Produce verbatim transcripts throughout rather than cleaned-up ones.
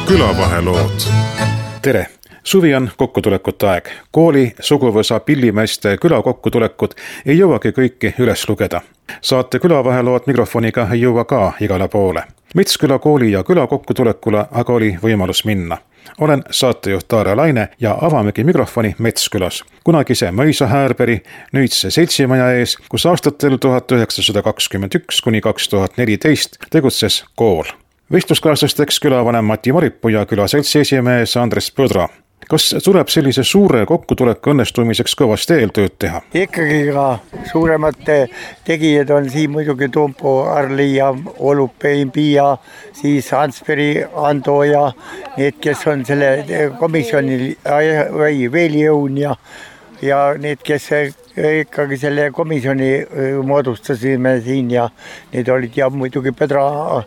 Külavahelood. Tere! Suvi on kokkutulekute aeg. Kooli, suguvõsa, pillimeeste külakokkutulekut ei jõuagi kõiki üles lugeda. Saate külavahelood mikrofoniga ei jõua ka igale poole. Metsküla kooli ja külakokkutulekule aga oli võimalus minna. Olen saatejuht Taare Laine ja avamegi mikrofoni Metskülas. Kunagise Mõisa Häärberi, nüüdse Seltsimaja ees, kus aastatel tuhat üheksasada kakskümmend üks kuni kaks tuhat neliteist tegutses kool. Vestluskaaslasteks külavanem Mati Maripuu ja külaseltsi esimees Andres Põdra. Kas tuleb sellise suure kokkutuleku õnnestumiseks kõvasti eeltööd teha? Ikkagi ka suuremad tegijad on siin muidugi Tumpo, Arli ja Olupe, Impia, siis Ansberi, Ando ja need, kes on selle komisjoni või Veelijõun ja, ja need, kes ikkagi selle komisjoni moodustasime siin ja need olid ja muidugi Pedra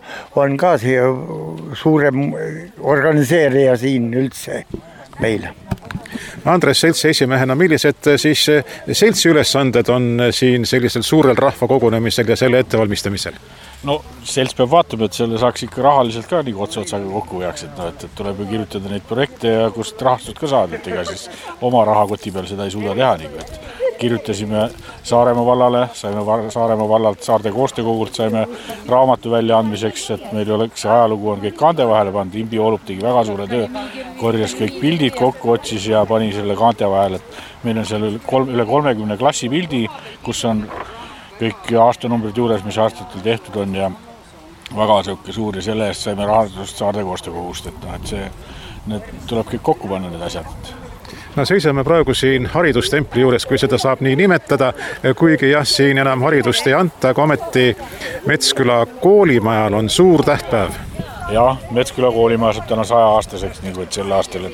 on ka see suurem organiseerija siin üldse meile. Andres, seltsi esimehena, millised siis seltsi ülesanded on siin sellisel suurel rahvakogunemisel ja selle ettevalmistamisel? No selts peab vaatama, et selle saaks ikka rahaliselt ka nagu otsa-otsaga kokku veaks, et, no, et, et tuleb ju kirjutada neid projekte ja kust rahastust ka saada, et ega siis oma rahakoti peal seda ei suuda teha. Nagu, et kirjutasime Saaremaa vallale, saime Saaremaa vallalt Saarde koostöökogult, saime raamatu väljaandmiseks, et meil oleks see ajalugu on kõik kaante vahele pannud. Imbi Olup tegi väga suure töö, korjas kõik pildid kokku, otsis ja pani selle kaante vahele. Meil on seal kolm, üle kolmekümne klassi pildi, kus on kõik aastanumbrid juures, mis aastatel tehtud on ja väga sõuke suur ja selle eest saime rahastust Saarde koostöökogust, et, no, et see, need tuleb kõik kokku panna need asjad. No seisame praegu siin haridustempli juures, kui seda saab nii nimetada, kuigi jah, siin enam haridust ei anta, aga ometi Metsküla koolimajal on suur tähtpäev. Jah, Metsküla koolimaja saab täna saja aastaseks, nagu et sel aastal.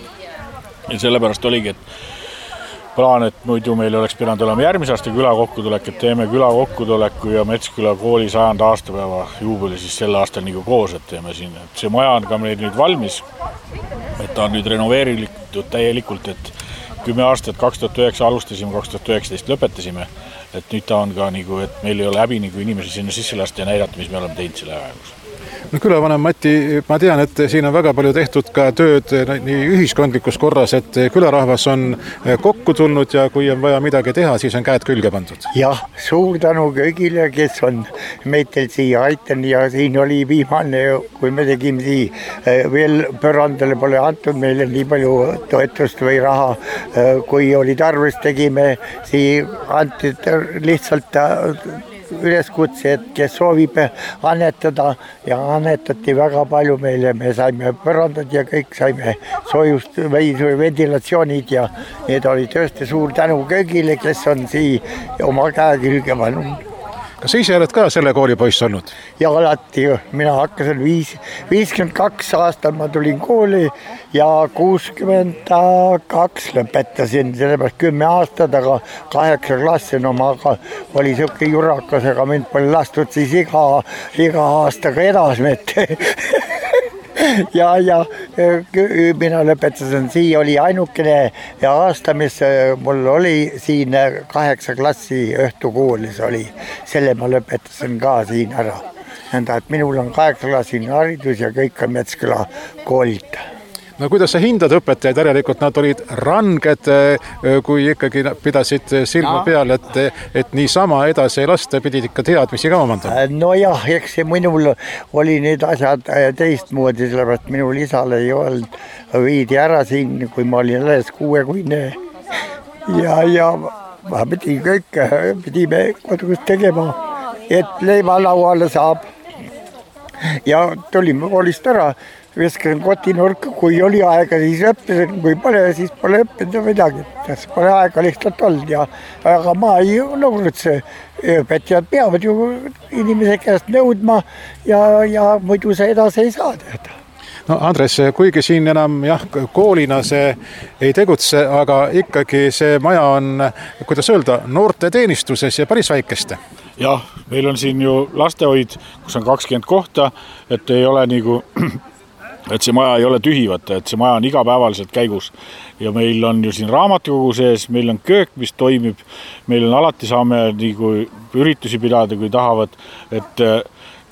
Ja sellepärast oligi, et plaan, et muidu meil oleks pidanud olema järgmise aasta küla kokkutulek, et teeme küla kokkutuleku ja Metsküla kooli sajanda aastapäeva juubeli siis sel aastal nagu koos, et teeme siin. Et see maja on ka meil nüüd valmis, et ta on nüüd renoveeritud täielikult, et kümme aastat, kaks tuhat üheksa alustasime, kaks tuhat üheksateist lõpetasime, et nüüd ta on ka nagu, et meil ei ole häbi nagu inimesi sinna sisse lasta ja näidata, mis me oleme teinud selle ajagus. No külavanem Mati, ma tean, et siin on väga palju tehtud ka tööd nii ühiskondlikus korras, et külarahvas on kokku tulnud ja kui on vaja midagi teha, siis on käed külge pandud. Jah, suur tänu kõigile, kes on meitel siia aitanud ja siin oli viimane, kui me tegime siia, veel pörandale pole antud meile nii palju toetust või raha, kui oli tarvis, tegime siia antid lihtsalt üleskutse, et kes soovib annetada ja annetati väga palju meile, me saime põrandad ja kõik saime soojust või ventilatsioonid ja need oli tõesti suur tänu kõigile, kes on siia oma käe külge pannud. Kas ise oled ka selle kooli poiss olnud? Ja alati, mina hakkasin viis, viiskümmend kaks aastal ma tulin kooli ja kuuskümmend kaks lõpetasin, sellepärast kümme aastat, aga kaheksa klassi, no ma oli siuke jurakas, aga mind pole lastud siis iga, iga aastaga edasi, ja, ja mina lõpetasin, siia oli ainukene aasta, mis mul oli siin kaheksa klassi õhtukoolis oli, selle ma lõpetasin ka siin ära. Enda, et minul on kaheksa klassi haridus ja kõik on Metsküla koolilt. No kuidas sa hindad õpetajaid, järelikult nad olid ranged, kui ikkagi pidasid silma peal, et, et nii sama edasi ei lasta, pidid ikka teadmisi ka omandama? No jah, eks see minul oli need asjad teistmoodi, sellepärast minul isal ei olnud viidi ära siin, kui ma olin alles kuuekuine ja, ja ma pidin kõik, pidime kodus tegema, et leiva lauale saab ja tulime koolist ära. Veskasin kotinurka, kui oli aega, siis õppisin, kui pole, siis pole õppinud midagi. Täs pole aega lihtsalt olnud ja aga ma ei nõudnud see õpetajad peavad ju inimese käest nõudma ja, ja muidu see edasi ei saa teada. No Andres, kuigi siin enam jah, koolina see ei tegutse, aga ikkagi see maja on, kuidas öelda, noorte teenistuses ja päris väikeste. Jah, meil on siin ju lastehoid, kus on kakskümmend kohta, et ei ole nagu et see maja ei ole tühivata, et see maja on igapäevaliselt käigus ja meil on ju siin raamatukogu sees, meil on köök, mis toimib, meil on alati saame nagu üritusi pidada, kui tahavad, et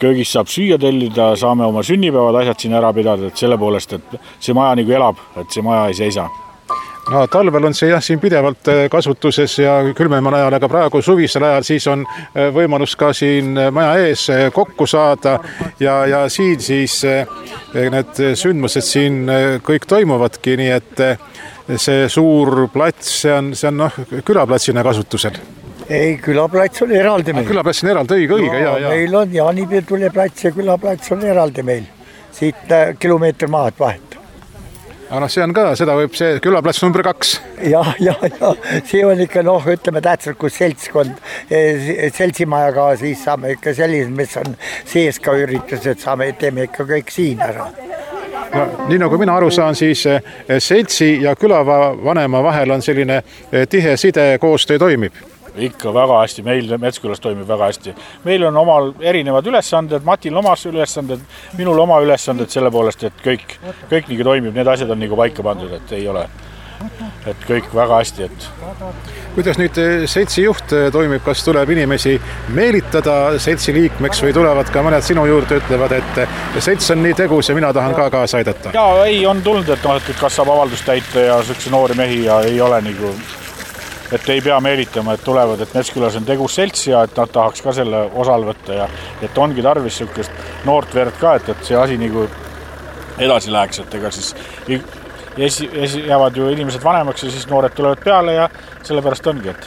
köögis saab süüa tellida, saame oma sünnipäevad asjad siin ära pidada, et selle poolest, et see maja nagu elab, et see maja ei seisa. No talvel on see jah siin pidevalt kasutuses ja külmemal ajal, aga praegu suvisel ajal siis on võimalus ka siin maja ees kokku saada ja, ja siin siis need sündmused siin kõik toimuvadki, nii et see suur plats, see on, see on noh, külaplatsina kasutusel. Ei, külaplats on eraldi meil. Külaplats on eraldi, õige, õige, ja, ja. Meil on Jaanipetule plats ja külaplats on eraldi meil. Siit kilomeetri maad vahet. Aga no see on ka, seda võib see külaplats number kaks. Ja, ja, ja see on ikka noh, ütleme tähtsalt, kus seltskond, seltsimajaga siis saame ikka sellised, mis on sees ka üritused, saame, teeme ikka kõik siin ära. No, nii nagu mina aru saan, siis seltsi ja külavanema vahel on selline tihe side koostöö toimib. Ikka väga hästi, meil Metskülas toimib väga hästi. Meil on omal erinevad ülesanded, Matil omas ülesanded, minul oma ülesanded selle poolest, et kõik, kõik nii toimib, need asjad on nii paika pandud, et ei ole, et kõik väga hästi. Et... Kuidas nüüd seltsi juht toimib, kas tuleb inimesi meelitada seltsi liikmeks või tulevad ka mõned sinu juurde ütlevad, et selts on nii tegus ja mina tahan ka kaasa aidata? Ja ei, on tulnud, et, no, et kas saab avaldust täita ja sükse noori mehi ja ei ole nagu... et ei pea meelitama, et tulevad, et Metskülas on tegus selts ja et nad tahaks ka selle osal võtta ja et ongi tarvis sükest noort verd ka, et, et see asi nagu edasi läheks, et ega siis esi, esi, jäävad ju inimesed vanemaks ja siis noored tulevad peale ja sellepärast ongi, et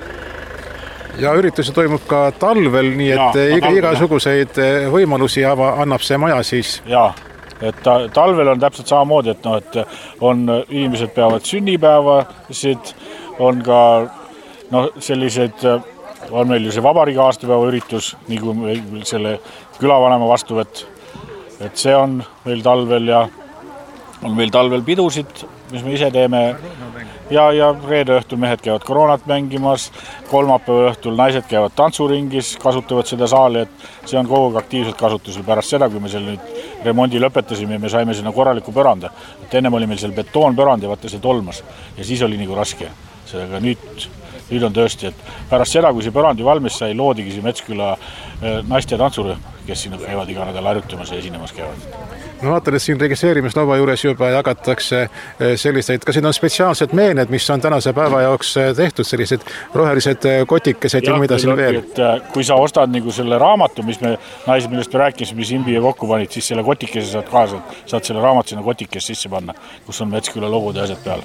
ja ürituse toimub ka talvel, nii et ja, iga, igasuguseid võimalusi annab see maja siis. Jaa, et ta, talvel on täpselt samamoodi, et, no, et on, inimesed peavad sünnipäevasid, on ka no, sellised, on meil ju see vabariigi aastapäeva üritus, nagu selle külavanema vastuvõtt, et see on meil talvel ja on meil talvel pidusid, mis me ise teeme ja, ja reede õhtul mehed käivad koroonat mängimas, kolmapäeva õhtul naised käivad tantsuringis, kasutavad seda saali, et see on kogu aktiivselt kasutusel pärast seda, kui me selle nüüd remondi lõpetasime ja me saime sinna korraliku pöranda, et ennem oli meil seal betoonpörand ja vaata see tolmas ja siis oli nagu raske. Aga nüüd, nüüd on tõesti, et pärast seda, kui see pörandi valmis sai, loodigi see Metsküla naiste tantsurühm, kes siin käivad iga nädal harjutamas ja esinemas käivad. No vaatan, et siin registreerimislauba juures juba jagatakse selliseid, kas siin on spetsiaalsed meened, mis on tänase päeva jaoks tehtud, sellised rohelised kotikesed ja, ja mida siin veel? Et, kui sa ostad nagu selle raamatu, mis me naised, millest me rääkisime, mis Imbi ja kokku panid, siis selle kotikese saad kaasa, saad selle raamat sinna kotikese sisse panna, kus on Metsküla logod ja asjad peal.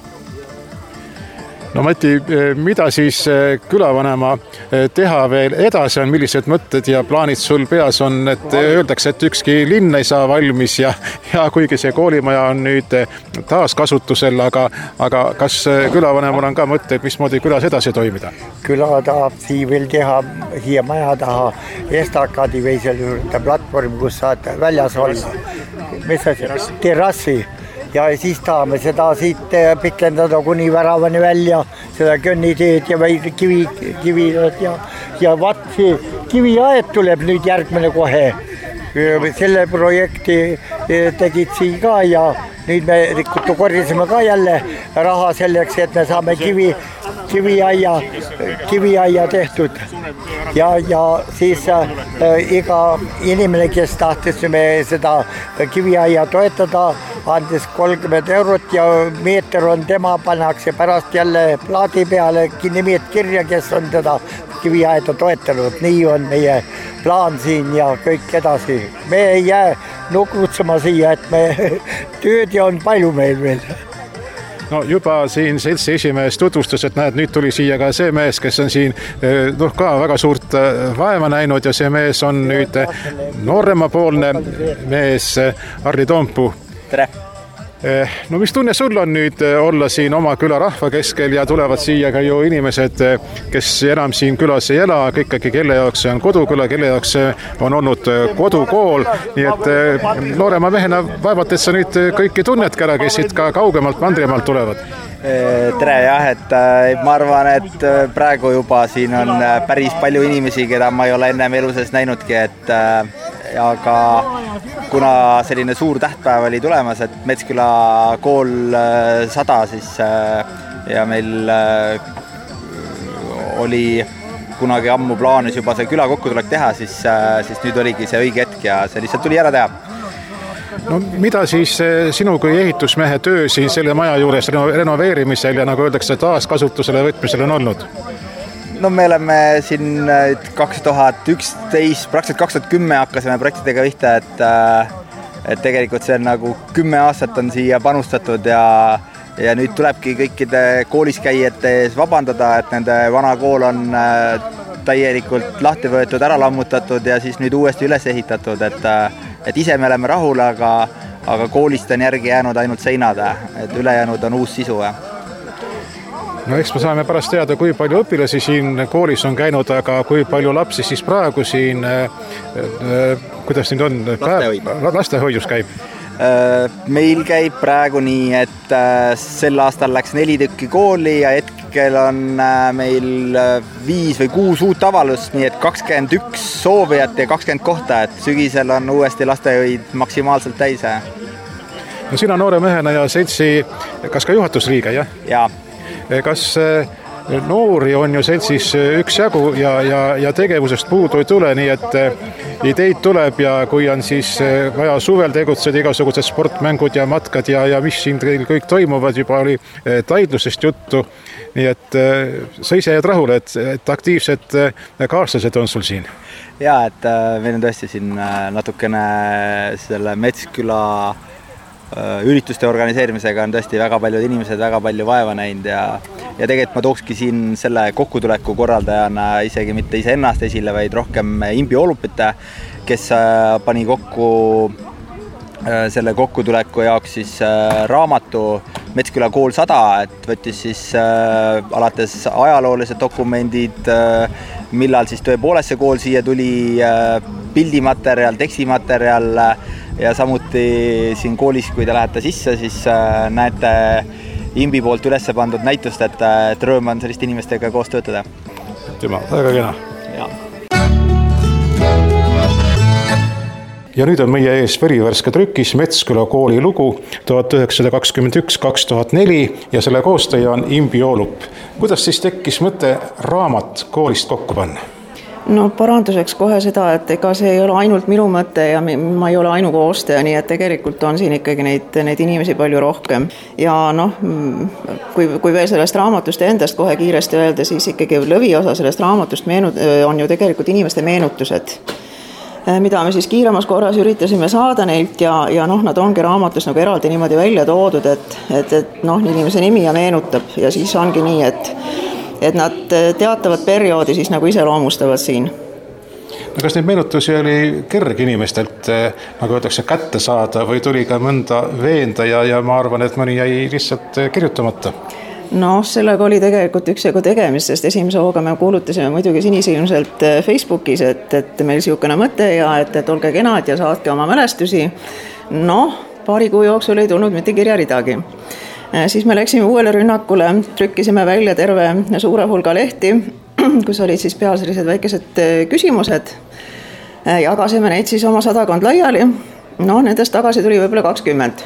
No Mati, mida siis külavanema teha veel edasi on, millised mõtted ja plaanid sul peas on, et öeldakse, et ükski linn ei saa valmis ja, ja kuigi see koolimaja on nüüd taas kasutusel, aga, aga kas külavanemal on ka mõtteid, mismoodi külas edasi toimida? Küla tahab siia veel teha, siia maja taha estakadi või selle platvormi, kus saad väljas olla. Mis see? Terrassi. Ja siis tahame seda siit pikendada kuni väravani välja, seda könniteed ja kivi, kivi ja, ja vaat see kiviaed tuleb nüüd järgmine kohe. Selle projekti tegid siin ka ja nüüd me korjasime ka jälle raha selleks, et me saame kivi, kiviaia, kiviaia tehtud. Ja, ja siis äh, iga inimene, kes tahtis me seda kiviaia toetada, andis kolmkümmend eurot ja meeter on tema, pannakse pärast jälle plaadi peale nimed kirja, kes on teda kiviaeda toetanud. Nii on meie plaan siin ja kõik edasi. Me ei jää nukrutsema siia, et me tööd ja on palju meil veel. No juba siin seltsi esimees tutvustas, et näed, nüüd tuli siia ka see mees, kes on siin noh, ka väga suurt vaeva näinud ja see mees on nüüd nooremapoolne mees Arli Toompuu. Tere! No mis tunne sul on nüüd olla siin oma küla rahva keskel ja tulevad siia ka ju inimesed, kes enam siin külas ei ela, ikkagi kelle jaoks see on koduküla, kelle jaoks see on olnud kodukool, nii et noorema mehena vaevalt, et sa nüüd kõiki tunnedki ära, kes siit ka kaugemalt, mandrimalt tulevad. Tere jah, et ma arvan, et praegu juba siin on päris palju inimesi, keda ma ei ole ennem eluses näinudki, et aga kuna selline suur tähtpäev oli tulemas, et Metsküla kool sada siis ja meil oli kunagi ammu plaanis juba see küla kokkutulek teha, siis, siis nüüd oligi see õige hetk ja see lihtsalt tuli ära teha. No mida siis sinu kui ehitusmehe töö siin selle maja juures renoveerimisel ja nagu öeldakse taaskasutusele võtmisel on olnud? No me oleme siin kaks tuhat üksteist, praktiliselt kaks tuhat kümme hakkasime projektidega vihta, et, et tegelikult see on nagu kümme aastat on siia panustatud ja, ja nüüd tulebki kõikide kooliskäijate ees vabandada, et nende vana kool on täielikult lahti võetud, ära lammutatud ja siis nüüd uuesti üles ehitatud, et et ise me oleme rahul, aga, aga koolist on järgi jäänud ainult seinad, et ülejäänud on uus sisu. No eks me saame pärast teada, kui palju õpilasi siin koolis on käinud, aga kui palju lapsi siis praegu siin, kuidas nüüd on, Lastehoid. lastehoidus käib? Meil käib praegu nii, et sel aastal läks neli tükki kooli ja hetkel on meil viis või kuus uut avalust, nii et kakskümmend üks soovijat ja kakskümmend kohta, et sügisel on uuesti lastehoid maksimaalselt täis. No sina noore mehena ja seltsi, kas ka juhatusliige, jah? Jaa. Kas noori on ju seltsis üks jagu ja, ja, ja tegevusest puudu ei tule, nii et ideid tuleb ja kui on siis vaja suvel tegutseda igasugused sportmängud ja matkad ja, ja mis siin kõik toimuvad, juba oli taidlusest juttu, nii et sa ise jääd rahule, et, et aktiivsed kaaslased on sul siin? Jaa, et meil on tõesti siin natukene selle Metsküla ürituste organiseerimisega on tõesti väga paljud inimesed väga palju vaeva näinud ja, ja tegelikult ma tookski siin selle kokkutuleku korraldajana isegi mitte ise ennast esile, vaid rohkem Imbi Oolupite, kes pani kokku selle kokkutuleku jaoks siis raamatu Metsküla kool sada, et võttis siis alates ajaloolised dokumendid, millal siis tõepoolest see kool siia tuli, pildimaterjal, tekstimaterjal ja samuti siin koolis, kui te lähete sisse, siis näete Imbi poolt üles pandud näitust, et, et rõõm on selliste inimestega koos töötada. Tema, väga kena. Ja. Ja nüüd on meie ees verivärske trükis Metsküla kooli lugu tuhat üheksasada kakskümmend üks kaks tuhat neli ja selle koostaja on Imbi Oolup. Kuidas siis tekkis mõte raamat koolist kokku panna? No paranduseks kohe seda, et ega see ei ole ainult minu mõte ja ma ei ole ainu koostaja, nii et tegelikult on siin ikkagi neid, neid inimesi palju rohkem. Ja noh, kui, kui veel sellest raamatust endast kohe kiiresti öelda, siis ikkagi lõviosa sellest raamatust meenut- on ju tegelikult inimeste meenutused, mida me siis kiiremas korras üritasime saada neilt ja, ja noh, nad ongi raamatus nagu eraldi niimoodi välja toodud, et, et, et noh, inimese nimi ja meenutab ja siis ongi nii, et et nad teatavat perioodi siis nagu iseloomustavad siin. No kas neid meenutusi oli kerge inimestelt, nagu öeldakse, kätte saada või tuli ka mõnda veenda ja, ja ma arvan, et mõni jäi lihtsalt kirjutamata? No sellega oli tegelikult üksjagu tegemist, sest esimese hooga me kuulutasime muidugi sinisilmselt Facebookis, et, et meil siukene mõte ja et, et olge kenad ja saatke oma mälestusi. Noh, paari kuu jooksul ei tulnud mitte kirjaridagi. Siis me läksime uuele rünnakule, trükkisime välja terve suure hulga lehti, kus olid siis peal sellised väikesed küsimused. Jagasime neid siis oma sadakond laiali. No, nendest tagasi tuli võib-olla kakskümmend.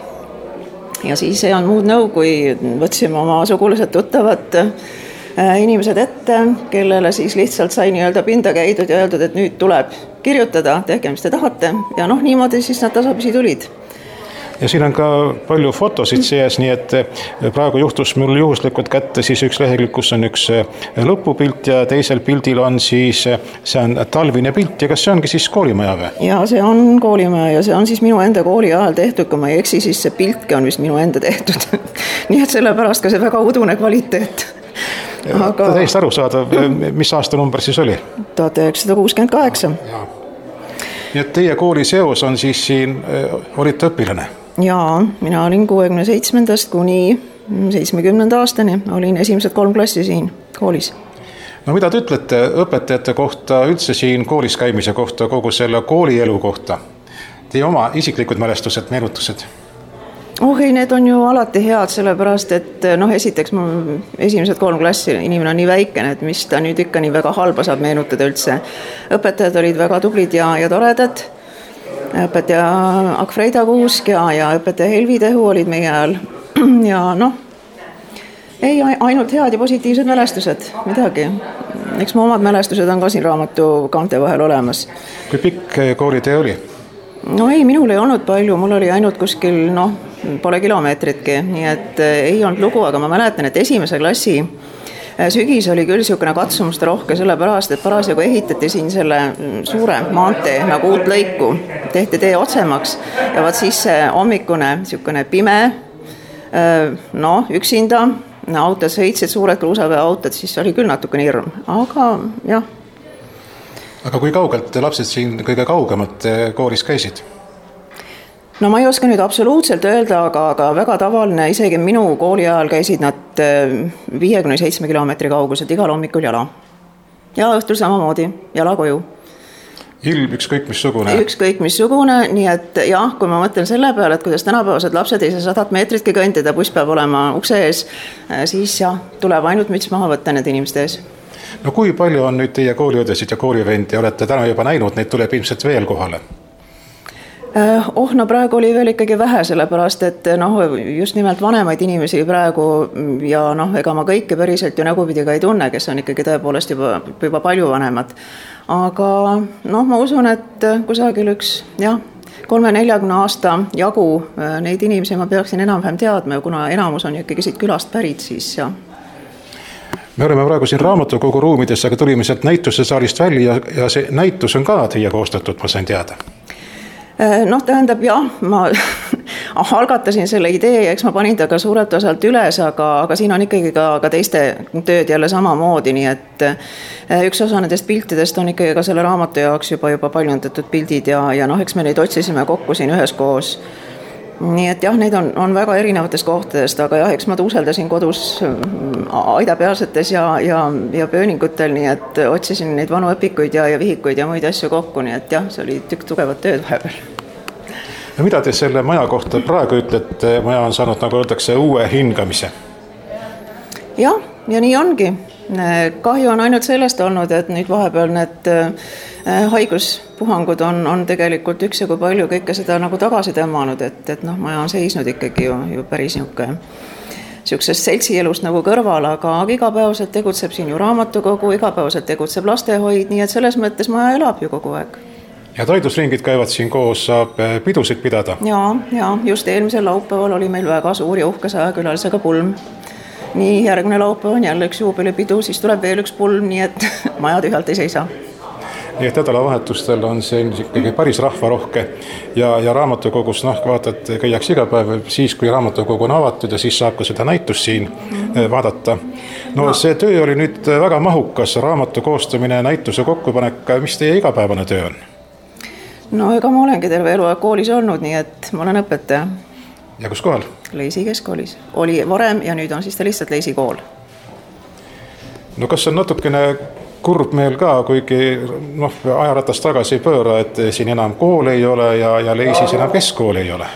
Ja siis ei on muud nõu, kui võtsime oma sugulased tuttavad inimesed ette, kellele siis lihtsalt sai nii-öelda pinda käidud ja öeldud, et nüüd tuleb kirjutada, tehke, mis te tahate. Ja noh, niimoodi siis nad tasapisi tulid. Ja siin on ka palju fotosid sees, nii et praegu juhtus mul juhuslikult kätte siis üks lehekülg, kus on üks lõpupilt ja teisel pildil on siis, see on talvine pilt ja kas see ongi siis koolimaja või? Ja see on koolimaja ja see on siis minu enda kooli ajal tehtud, kui ma ei eksi, siis see piltki on vist minu enda tehtud. Nii et sellepärast ka see väga udune kvaliteet. Aga... Täiesti aru saada, mis aastanumber siis oli? tuhat üheksasada kuuskümmend kaheksa. Nii et teie kooli seos on siis siin, olite õpilane? Jaa, mina olin kuuekümne seitsmendast kuni seitsmekümnenda aastani, olin esimesed kolm klassi siin koolis. No mida te ütlete õpetajate kohta, üldse siin koolis käimise kohta, kogu selle koolielu kohta? Teie oma isiklikud mälestused, meenutused? Oh ei, need on ju alati head, sellepärast, et noh, esiteks ma esimesed kolm klassi, inimene on nii väikene, et mis ta nüüd ikka nii väga halba saab meenutada üldse. Õpetajad olid väga tublid ja, ja toredad. Õpetaja Akfreida Kuusk ja, ja õpetaja Helvi Tehu olid meie ajal ja noh, ei ainult head ja positiivsed mälestused, midagi. eks mu omad mälestused on ka siin raamatu kaante vahel olemas. Kui pikk koolitee oli? No ei, minul ei olnud palju, mul oli ainult kuskil, noh, pole kilomeetritki, nii et ei olnud lugu, aga ma mäletan, et esimese klassi sügis oli küll niisugune katsumuste rohke, sellepärast, et parasjagu ehitati siin selle suure maantee nagu uut lõiku, tehti tee otsemaks ja vaat siis see hommikune niisugune pime, noh, üksinda, autod sõitsid, suured kruusaveoautod, siis oli küll natukene hirm, aga jah. Aga kui kaugelt lapsed siin kõige kaugemalt koolis käisid? No ma ei oska nüüd absoluutselt öelda, aga, aga väga tavaline, isegi minu kooli ajal käisid nad viiekümne seitsme kilomeetri kauguselt igal hommikul jala. Ja õhtul samamoodi, jala koju. Ilm ükskõik missugune? Ükskõik missugune, nii et jah, kui ma mõtlen selle peale, et kuidas tänapäevased lapsed ei saa sadat meetritki kõndida, buss peab olema ukse ees, siis jah, tuleb ainult müts maha võtta need inimeste ees. No kui palju on nüüd teie kooliõdesid ja koolivendi, olete täna juba näinud, neid tuleb ilmselt veel kohale? Oh, no praegu oli veel ikkagi vähe, sellepärast, et noh, just nimelt vanemaid inimesi praegu ja noh, ega ma kõike päriselt ju nägupidi ka ei tunne, kes on ikkagi tõepoolest juba, juba palju vanemad. Aga noh, ma usun, et kusagil üks, jah, kolme-neljakümne aasta jagu neid inimesi ma peaksin enam-vähem teadma, kuna enamus on ikkagi siit külast pärit, siis jah. Me oleme praegu siin raamatukogu ruumides, aga tulime sealt näituse saalist välja ja see näitus on ka teie koostatud, ma sain teada. Noh, tähendab jah, ma algatasin selle idee ja eks ma panin ta ka suurelt osalt üles, aga, aga siin on ikkagi ka, ka teiste tööd jälle samamoodi, nii et üks osa nendest piltidest on ikkagi ka selle raamatu jaoks juba, juba paljundatud pildid ja, ja noh, eks me neid otsisime kokku siin ühes koos. Nii et jah, neid on, on väga erinevatest kohtadest, aga jah, eks ma tuuseldasin kodus aidapealsetes ja, ja, ja pööningutel, nii et otsisin neid vanu õpikuid ja, ja vihikuid ja muid asju kokku, nii et jah, see oli tükk tugevat tööd vahepeal. Ja mida te selle maja kohta praegu ütlete, maja on saanud, nagu öeldakse, uue hingamise? Jah, ja nii ongi. Kahju on ainult sellest olnud, et nüüd vahepeal need haiguspuhangud on, on tegelikult üks ja kui palju kõike seda nagu tagasi tõmmanud, et, et noh, maja on seisnud ikkagi ju, ju päris niisugune niisugusest seltsielust nagu kõrval, aga igapäevaselt tegutseb siin ju raamatukogu, igapäevaselt tegutseb lastehoid, nii et selles mõttes maja elab ju kogu aeg. Ja taidusringid käivad siin koos, saab pidusid pidada? Ja, ja just eelmisel laupäeval oli meil väga suur ja uhke sajakülalisega pulm. Nii järgmine laupäev on jälle üks juubelipidu, siis tuleb veel üks pulm, nii et maja tühjalt ei seisa. Nii et nädalavahetustel on see ikkagi päris rahvarohke ja, ja raamatukogus, noh, vaatad, käiaks iga päev siis, kui raamatukogu on avatud ja siis saab ka seda näitust siin mm-hmm. vaadata. No, no see töö oli nüüd väga mahukas, raamatu koostamine, näituse kokkupanek, mis teie igapäevane töö on? No ega ma olengi terve eluaeg koolis olnud, nii et ma olen õpetaja. Ja kus kohal? Leisi keskkoolis. Oli varem ja nüüd on siis ta lihtsalt Leisi kool. No kas on natukene kurb meil ka, kuigi noh, ajaratast tagasi ei pööra, et siin enam kool ei ole ja, ja Leisis enam keskkool ei ole?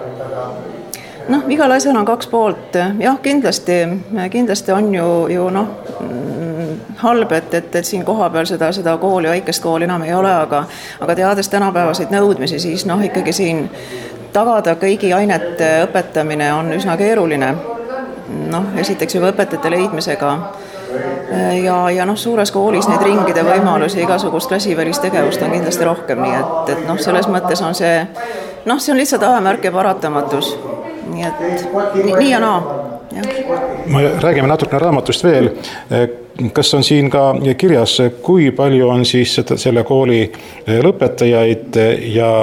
Noh, igal asjal on kaks poolt. Jah, kindlasti, kindlasti on ju, ju noh, halb, et, et, et siin koha peal seda, seda kooli, väikest kooli enam ei ole, aga, aga teades tänapäevaseid nõudmisi, siis noh, ikkagi siin tagada kõigi ainete õpetamine on üsna keeruline. Noh, esiteks juba õpetajate leidmisega ja, ja noh, suures koolis neid ringide võimalusi igasugust klassivälist tegevust on kindlasti rohkem, nii et, et noh, selles mõttes on see, noh, see on lihtsalt ajamärk ja paratamatus. Nii et nii, nii ja naa. Ja. Ma räägime natukene raamatust veel. Kas on siin ka kirjas, kui palju on siis selle kooli lõpetajaid ja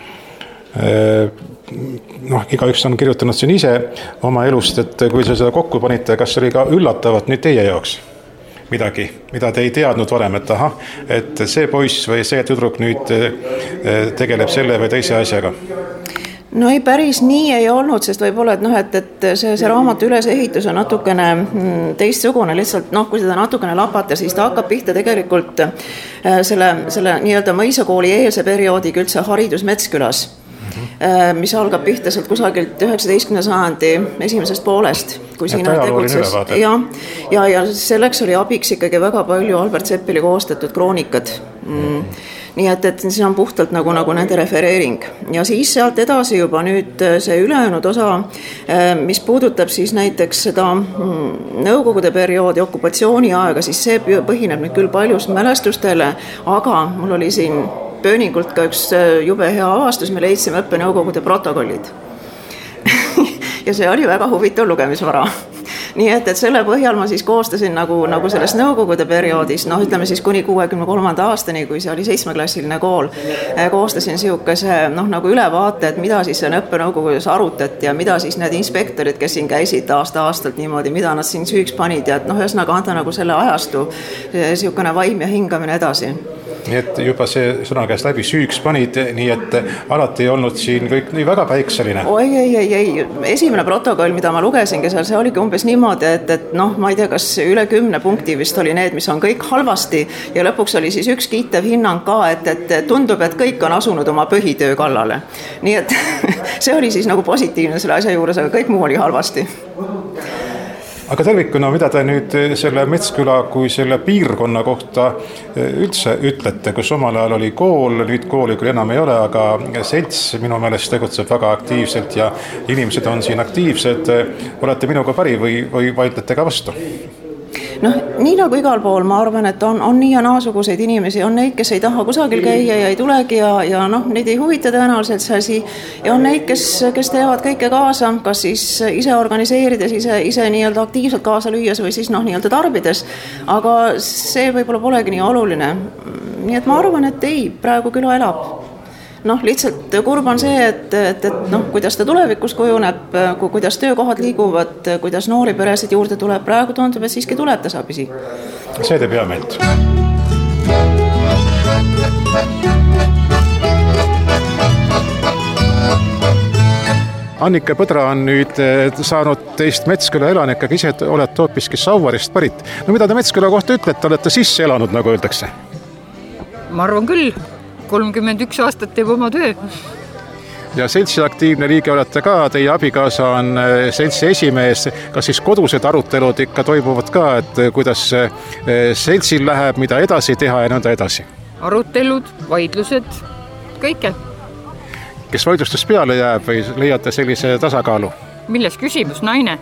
noh, igaüks on kirjutanud siin ise oma elust, et kui sa seda kokku panite, kas oli ka üllatavat nüüd teie jaoks midagi, mida te ei teadnud varem, et aha, et see poiss või see tüdruk nüüd tegeleb selle või teise asjaga? No ei, päris nii ei olnud, sest võib-olla, et noh, et, et see, see raamatu ülesehitus on natukene teistsugune, lihtsalt noh, kui seda natukene lapata, siis ta hakkab pihta tegelikult selle, selle nii-öelda mõisakooli eelse perioodiga üldse haridus Metskülas, mis algab pihta sealt kusagilt üheksateistkümnenda sajandi esimesest poolest, kui siin tegutses. Ja, ja, ja selleks oli abiks ikkagi väga palju Albert Seppeli koostatud kroonikad. Mm. nii et, et siin on puhtalt nagu, nagu nende refereering. Ja siis sealt edasi juba nüüd see ülejäänud osa, mis puudutab siis näiteks seda nõukogude perioodi, okupatsiooni aega, siis see põhineb nüüd küll paljus mälestustele, aga mul oli siin pööningult ka üks jube hea avastus, me leidsime õppenõukogude protokollid. Ja see oli väga huvitav lugemisvara. Nii et, et selle põhjal ma siis koostasin nagu, nagu selles nõukogude perioodis, noh ütleme siis kuni kuuekümne kolmanda aastani, kui see oli seitsmeklassiline kool, koostasin siukese noh, nagu ülevaate, et mida siis on õppenõukogudes arutati ja mida siis need inspektorid, kes siin käisid aasta aastalt niimoodi, mida nad siin süüks panid ja et noh, ühesõnaga anda nagu selle ajastu siukene vaim ja hingamine edasi. Nii et juba see sõna käest läbi süüks panid, nii et alati ei olnud siin kõik nii väga päikseline. Oi, ei, ei, ei. Esimene protokoll, mida ma lugesingi seal, see oligi umbes niimoodi, et, et noh, ma ei tea, kas üle kümne punkti vist oli need, mis on kõik halvasti ja lõpuks oli siis üks kiitev hinnang ka, et, et tundub, et kõik on asunud oma põhitöö kallale. Nii et see oli siis nagu positiivne selle asja juures, aga kõik muu oli halvasti. Aga tervikuna, mida te nüüd selle Metsküla kui selle piirkonna kohta üldse ütlete, kus omal ajal oli kool, nüüd kooli küll enam ei ole, aga selts minu meelest tegutseb väga aktiivselt ja inimesed on siin aktiivsed. Olete minuga päri või, või vaidlete ka vastu? Noh, nii nagu igal pool, ma arvan, et on, on nii ja naasuguseid inimesi, on neid, kes ei taha kusagil käia ja ei tulegi ja, ja noh, neid ei huvita tõenäoliselt see asi ja on neid, kes, kes teevad kõike kaasa, kas siis ise organiseerides, ise, ise nii-öelda aktiivselt kaasa lüües või siis noh, nii-öelda tarbides, aga see võib-olla polegi nii oluline. Nii et ma arvan, et ei, praegu küla elab. Noh, lihtsalt kurb on see, et, et, et noh, kuidas ta tulevikus kujuneb, kuidas töökohad liiguvad, kuidas noori peresid juurde tuleb, praegu tundub, et siiski tuleb tasapisi. See teeb hea meelt. Annike Põdra on nüüd saanud teist Metsküla elanik, aga ise olete hoopiski Sauvarist pärit. No mida te Metsküla kohta ütlete, olete sisse elanud, nagu öeldakse? Ma arvan küll. kolmkümmend üks aastat teeb oma töö. Ja seltsi aktiivne liige olete ka, teie abikaasa on seltsi esimees. Kas siis kodused arutelud ikka toimuvad ka, et kuidas seltsil läheb, mida edasi teha ja nõnda edasi? Arutelud, vaidlused, kõike. Kes vaidlustest peale jääb või leiate sellise tasakaalu? Milles küsimus, naine?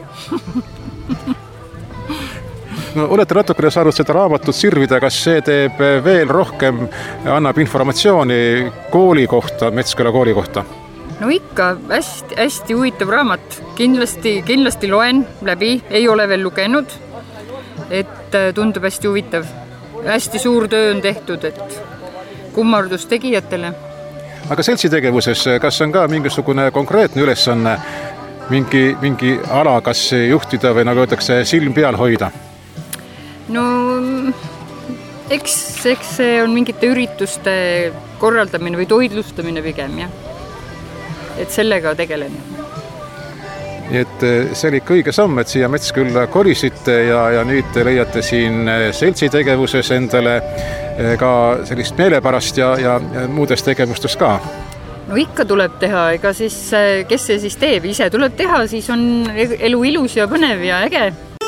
No, olete natukene saanud seda raamatut sirvida, kas see teeb veel rohkem, annab informatsiooni kooli kohta, Metsküla kooli kohta? No ikka, hästi, hästi huvitav raamat. Kindlasti, kindlasti loen läbi, ei ole veel lugenud, et tundub hästi huvitav. Hästi suur töö on tehtud, et kummardus tegijatele. Aga seltsi tegevuses, kas on ka mingisugune konkreetne ülesanne, mingi, mingi ala, kas juhtida või nagu öeldakse, silm peal hoida? No eks, eks see on mingite ürituste korraldamine või toidlustamine pigem, jah. Et sellega tegelen. Nii et see oli ikka õige samm, et siia Metskülla kolisite ja, ja nüüd te leiate siin seltsi tegevuses endale ka sellist meelepärast ja, ja muudes tegevustes ka. No ikka tuleb teha, ega siis, kes see siis teeb, ise tuleb teha, siis on elu ilus ja põnev ja äge.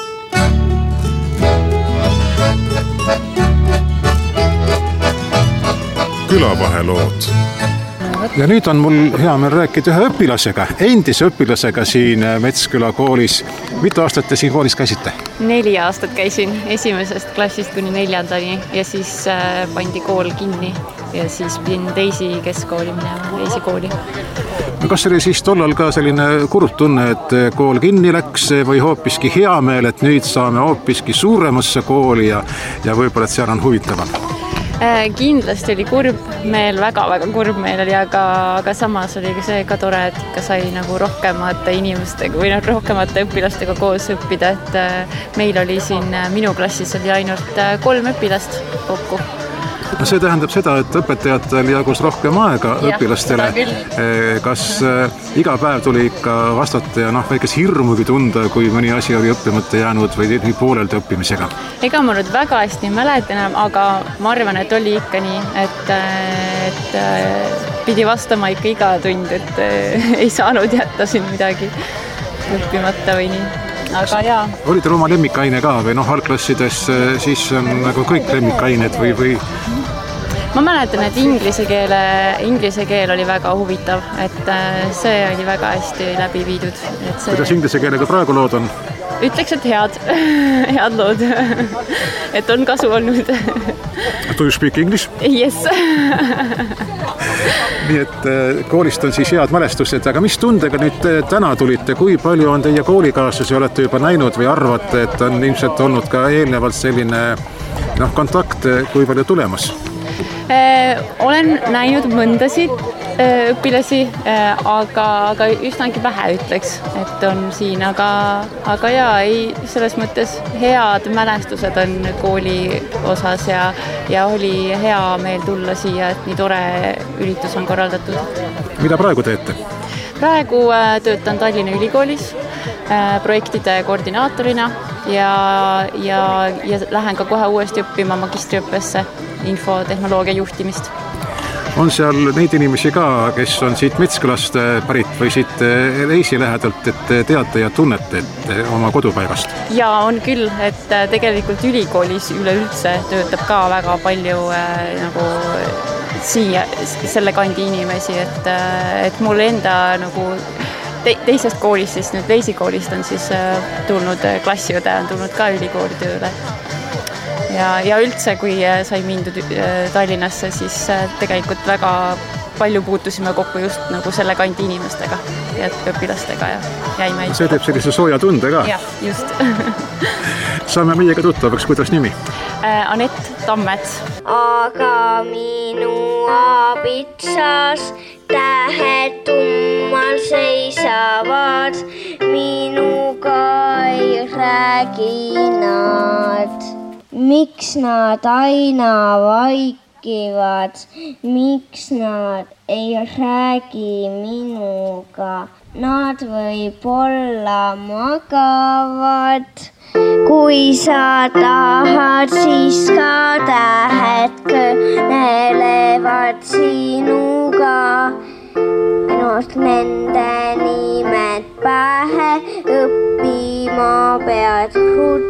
Külavahelood. Ja nüüd on mul hea meel rääkida ühe õpilasega, endise õpilasega siin Metsküla koolis. Mitu aastat te siin koolis käisite? Neli aastat käisin esimesest klassist kuni neljandani ja siis pandi kool kinni ja siis pidin teisi keskkooli minema, teisi kooli. No kas oli siis tollal ka selline kurb tunne, et kool kinni läks või hoopiski hea meel, et nüüd saame hoopiski suuremasse kooli ja, ja võib-olla, et seal on huvitavam? Kindlasti oli kurb meel, väga-väga kurb meel oli, aga, aga samas oli see ka tore, et ikka sai nagu rohkemate inimestega või rohkemate õpilastega koos õppida, et meil oli siin minu klassis oli ainult kolm õpilast kokku. No see tähendab seda, et õpetajatel jagus rohkem aega ja, õpilastele. Kas iga päev tuli ikka vastata ja noh, väikes hirmugi tunda, kui mõni asi oli õppimata jäänud või pooleldi õppimisega? Ega ma nüüd väga hästi mäletan, aga ma arvan, et oli ikka nii, et, et pidi vastama ikka iga tund, et ei saanud jätta siin midagi õppimata või nii. Aga jaa. Oli teil oma lemmikaine ka või noh, algklassides siis on nagu kõik lemmikained või, või? ma mäletan, et inglise keele, inglise keel oli väga huvitav, et see oli väga hästi läbi viidud. Et see... Kuidas inglise keelega praegu lood on? Ütleks, et head, head lood, et on kasu olnud. Do you speak English? Yes. Nii et koolist on siis head mälestused, aga mis tundega nüüd täna tulite, kui palju on teie koolikaaslasi olete juba näinud või arvate, et on ilmselt olnud ka eelnevalt selline noh, kontakt, kui palju tulemas? Olen näinud mõndasid õpilasi, aga, aga üsnagi vähe ütleks, et on siin, aga, aga jaa, ei, selles mõttes head mälestused on kooli osas ja, ja oli hea meel tulla siia, et nii tore üritus on korraldatud. Mida praegu teete? Praegu töötan Tallinna Ülikoolis projektide koordinaatorina ja, ja, ja lähen ka kohe uuesti õppima magistriõppesse infotehnoloogia juhtimist. On seal neid inimesi ka, kes on siit Metskülast pärit või siit Leisi lähedalt, et teate ja tunnete et oma kodupaigast? Ja on küll, et tegelikult ülikoolis üleüldse töötab ka väga palju äh, nagu siia, selle kandi inimesi, et, et mul enda nagu te, teisest koolist, siis nüüd Leisi koolist on siis äh, tulnud klassiõde, on tulnud ka ülikooli tööle. Ja, ja üldse, kui sai mindud Tallinnasse, siis tegelikult väga palju puutusime kokku just nagu selle kandi inimestega ja õpilastega ja jäime. See teeb sellise sooja tunde ka? Jah, just. Saame meiega tuttavaks, kuidas nimi? Anett Tammets. Aga minu abitsas tähed tummal seisavad, minuga ei räägi nad. Miks nad aina vaikivad, miks nad ei räägi minuga, nad võib-olla magavad. Kui sa tahad, siis ka tähed kõnelevad sinuga. Ainult nende nimed pähe õppima pead ruttu.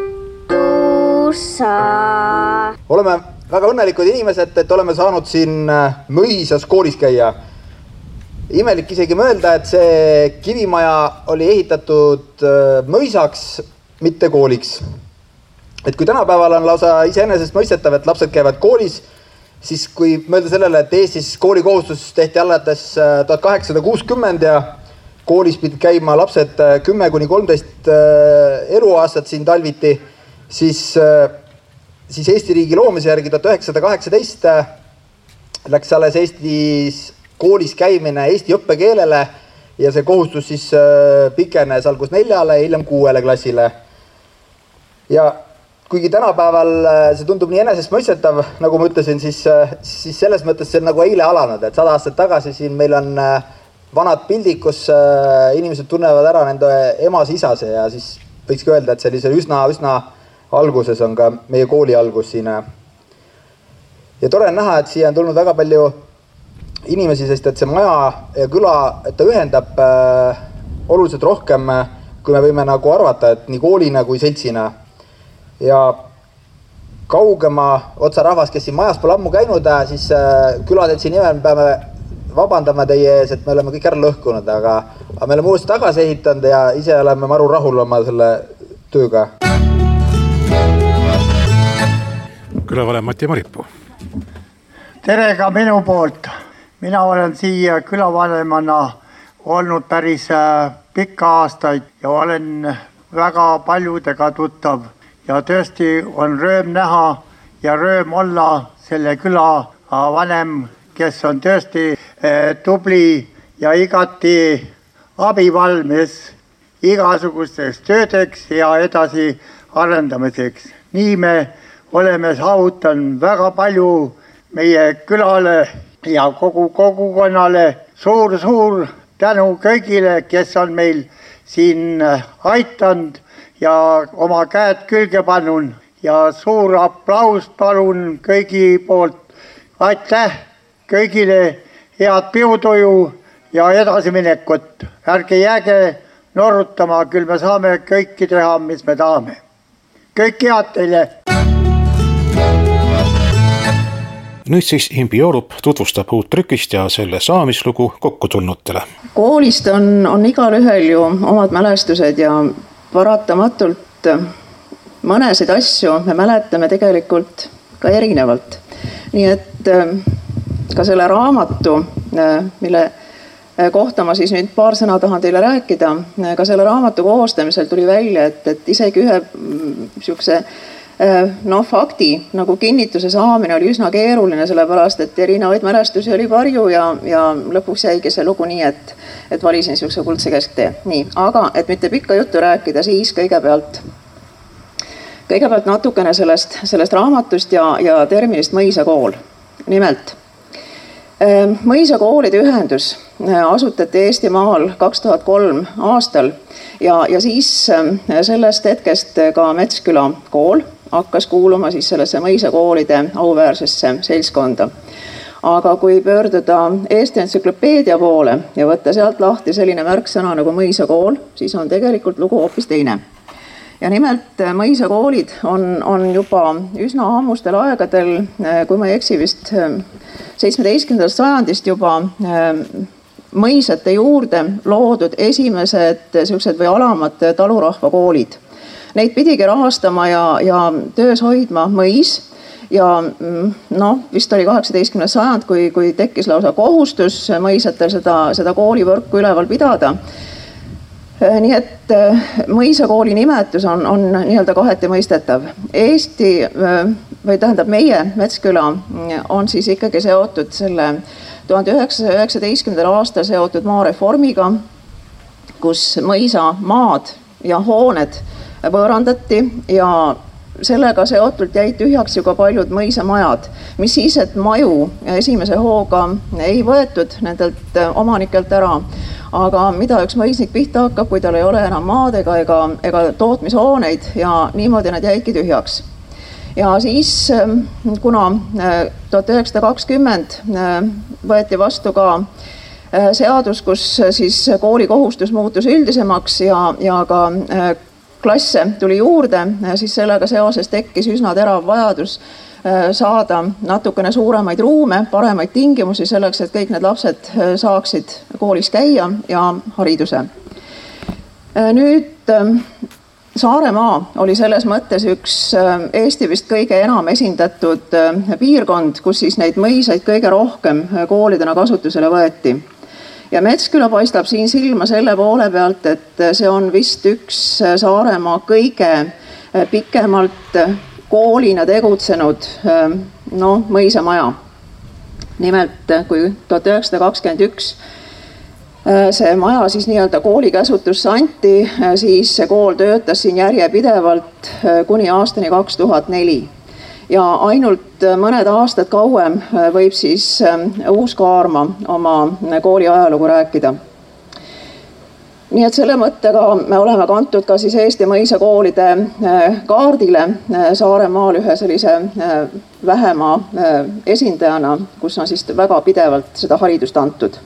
Oleme väga õnnelikud inimesed, et oleme saanud siin Mõisas koolis käia. Imelik isegi mõelda, et see kivimaja oli ehitatud mõisaks, mitte kooliks. Et kui tänapäeval on lausa iseenesest mõistetav, et lapsed käivad koolis, siis kui mõelda sellele, et Eestis koolikohustus tehti alates tuhat kaheksasada kuuskümmend ja koolis pidid käima lapsed kümme kuni kolmteist eluaastat siin talviti, Siis, siis Eesti riigi loomise järgi tuhat üheksasada kaheksateist läks alles Eestis koolis käimine Eesti õppekeelele ja see kohustus siis pikenes algus neljale, hiljem kuuele klassile. Ja kuigi tänapäeval see tundub nii enesestmõistetav, nagu ma ütlesin, siis, siis selles mõttes see on nagu eile alanud, et sada aastat tagasi siin meil on vanad pildid, kus inimesed tunnevad ära nende emas isase ja siis võikski öelda, et sellise üsna, üsna alguses on ka meie kooli algus siin. Ja tore on näha, et siia on tulnud väga palju inimesi, sest et see maja ja küla, et ta ühendab äh, oluliselt rohkem, kui me võime nagu arvata, et nii koolina kui seltsina. Ja kaugema otsa rahvas, kes siin majas pole ammu käinud, siis äh, külaseltsi nimel peame vabandama teie ees, et me oleme kõik ära lõhkunud, aga, aga me oleme uuesti tagasi ehitanud ja ise oleme maru rahul oma selle tööga. Külavalem Mati Maripuu. Tere ka minu poolt. Mina olen siia külavanemana olnud päris pikka aastaid ja olen väga paljudega tuttav. Ja tõesti on rõõm näha ja rõõm olla selle küla vanem, kes on tõesti tubli ja igati abivalmis igasugusteks töödeks ja edasi arendamiseks. Nii me oleme saavutanud väga palju meie külale ja kogu kogukonnale. Suur-suur tänu kõigile, kes on meil siin aitanud ja oma käed külge pannun. Ja suur aplaus palun kõigi poolt. Aitäh kõigile head piutuju ja edasiminekut. Ärge jääge norrutama, küll me saame kõiki teha, mis me tahame. Kõik head teile! Nüüd siis Imbi Joorup tutvustab uut trükist ja selle saamislugu kokkutulnutele. Koolist on, on igal ühel ju omad mälestused ja paratamatult mõnesid asju me mäletame tegelikult ka erinevalt. Nii et ka selle raamatu, mille kohta ma siis nüüd paar sõna tahan teile rääkida, ka selle raamatu koostamisel tuli välja, et, et isegi ühe niisuguse no, fakti nagu kinnituse saamine oli üsna keeruline, sellepärast, et erinevaid mälestusi oli palju ja, ja lõpuks jäigi see lugu nii, et, et valisin niisuguse kuldse kesktee. Nii, aga et mitte pikka juttu rääkida, siis kõigepealt, kõigepealt natukene sellest, sellest raamatust ja, ja terminist mõisakool. Nimelt, mõisakoolide ühendus asutati Eestimaal kaks tuhat kolm aastal ja, ja siis sellest hetkest ka Metsküla kool hakkas kuuluma siis sellesse mõisakoolide auväärsesse seltskonda. Aga kui pöörduda Eesti entsüklopeedia poole ja võtta sealt lahti selline märksõna nagu mõisakool, siis on tegelikult lugu hoopis teine. Ja nimelt mõisakoolid on, on juba üsna ammustel aegadel, kui ma ei eksi vist seitsmeteistkümnendast sajandist juba mõisate juurde loodud esimesed sellised või alamad talurahva koolid. Neid pidigi rahastama ja, ja töös hoidma mõis ja no, vist oli kaheksateistkümnes sajand, kui, kui tekkis lausa kohustus mõisatel seda, seda koolivõrku üleval pidada. Nii et mõisakooli nimetus on, on nii-öelda kaheti mõistetav. Eesti, või tähendab meie Metsküla, on siis ikkagi seotud selle tuhande üheksasaja üheksateistkümnendal aastal seotud maareformiga, kus mõisa maad ja hooned võõrandati ja sellega seotult jäid tühjaks ju ka paljud mõisamajad, mis siis, et maju esimese hooga ei võetud nendelt omanikelt ära. Aga mida üks mõisnik pihta hakkab, kui tal ei ole enam maad ega, ega, ega tootmishooneid ja niimoodi nad jäidki tühjaks. Ja siis, kuna tuhat üheksasada kakskümmend võeti vastu ka seadus, kus siis kooli kohustus muutus üldisemaks ja, ja ka klasse tuli juurde, siis sellega seoses tekkis üsna terav vajadus saada natukene suuremaid ruume, paremaid tingimusi selleks, et kõik need lapsed saaksid koolis käia ja hariduse. Nüüd Saaremaa oli selles mõttes üks Eesti vist kõige enam esindatud piirkond, kus siis neid mõisaid kõige rohkem koolidena kasutusele võeti. Ja Metsküla paistab siin silma selle poole pealt, et see on vist üks Saaremaa kõige pikemalt koolina tegutsenud no, mõisamaja. Nimelt, kui tuhat üheksasada kakskümmend üks see maja siis nii-öelda kooli käsutusse anti, siis see kool töötas siin järjepidevalt kuni aastani kaks tuhat neli. Ja ainult mõned aastad kauem võib siis Uus-Kaarma oma kooli ajalugu rääkida. Nii et selle mõttega me oleme kantud ka siis Eesti mõisakoolide kaardile Saaremaal ühe sellise vähema esindajana, kus on siis väga pidevalt seda haridust antud.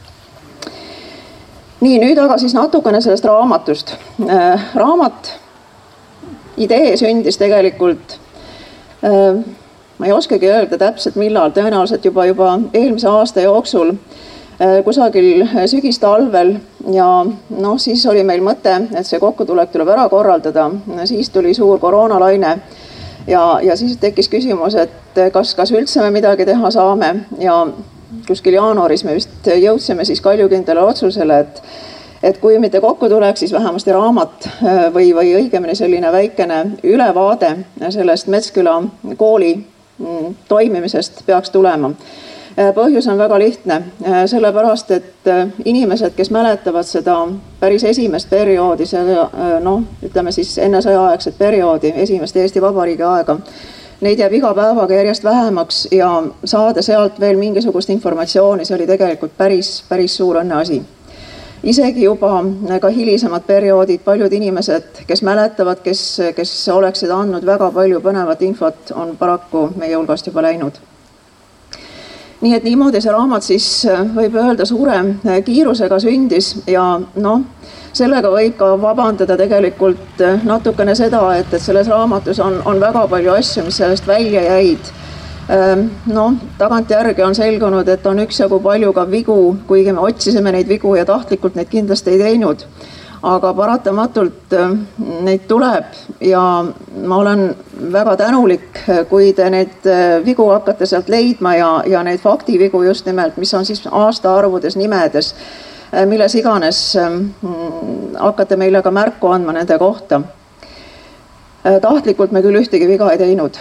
Nii, nüüd aga siis natukene sellest raamatust. Raamat idee sündis tegelikult, ma ei oskagi öelda täpselt millal, tõenäoliselt juba, juba eelmise aasta jooksul, kusagil sügistalvel ja no, siis oli meil mõte, et see kokkutulek tuleb ära korraldada. Siis tuli suur koroonalaine ja, ja siis tekkis küsimus, et kas, kas üldse me midagi teha saame ja kuskil jaanuaris me vist jõudsime siis kaljukindlale otsusele, et, et kui mitte kokkutulek, siis vähemasti raamat või, või õigemini selline väikene ülevaade sellest Metsküla kooli toimimisest peaks tulema. Põhjus on väga lihtne, sellepärast, et inimesed, kes mäletavad seda päris esimest perioodi, seda, no, ütleme siis enne sõjaaegset perioodi, esimest Eesti Vabariigi aega, neid jääb iga päevaga järjest vähemaks ja saada sealt veel mingisugust informatsiooni, see oli tegelikult päris, päris suur õnneasi. Isegi juba ka hilisemad perioodid, paljud inimesed, kes mäletavad, kes, kes oleksid andnud väga palju põnevat infot, on paraku meie hulgast juba läinud. Nii et niimoodi see raamat siis võib öelda suure kiirusega sündis ja noh, sellega võib ka vabandada tegelikult natukene seda, et, et selles raamatus on, on väga palju asju, mis sellest välja jäid. No, tagantjärgi on selgunud, et on üksjagu palju ka vigu, kuigi me otsisime neid vigu ja tahtlikult neid kindlasti ei teinud. Aga paratamatult neid tuleb ja ma olen väga tänulik, kui te neid vigu hakkate sealt leidma ja, ja neid faktivigu just nimelt, mis on siis aastaarvudes, nimedes, milles iganes hakkate meile ka märku andma nende kohta. Tahtlikult me küll ühtegi viga ei teinud.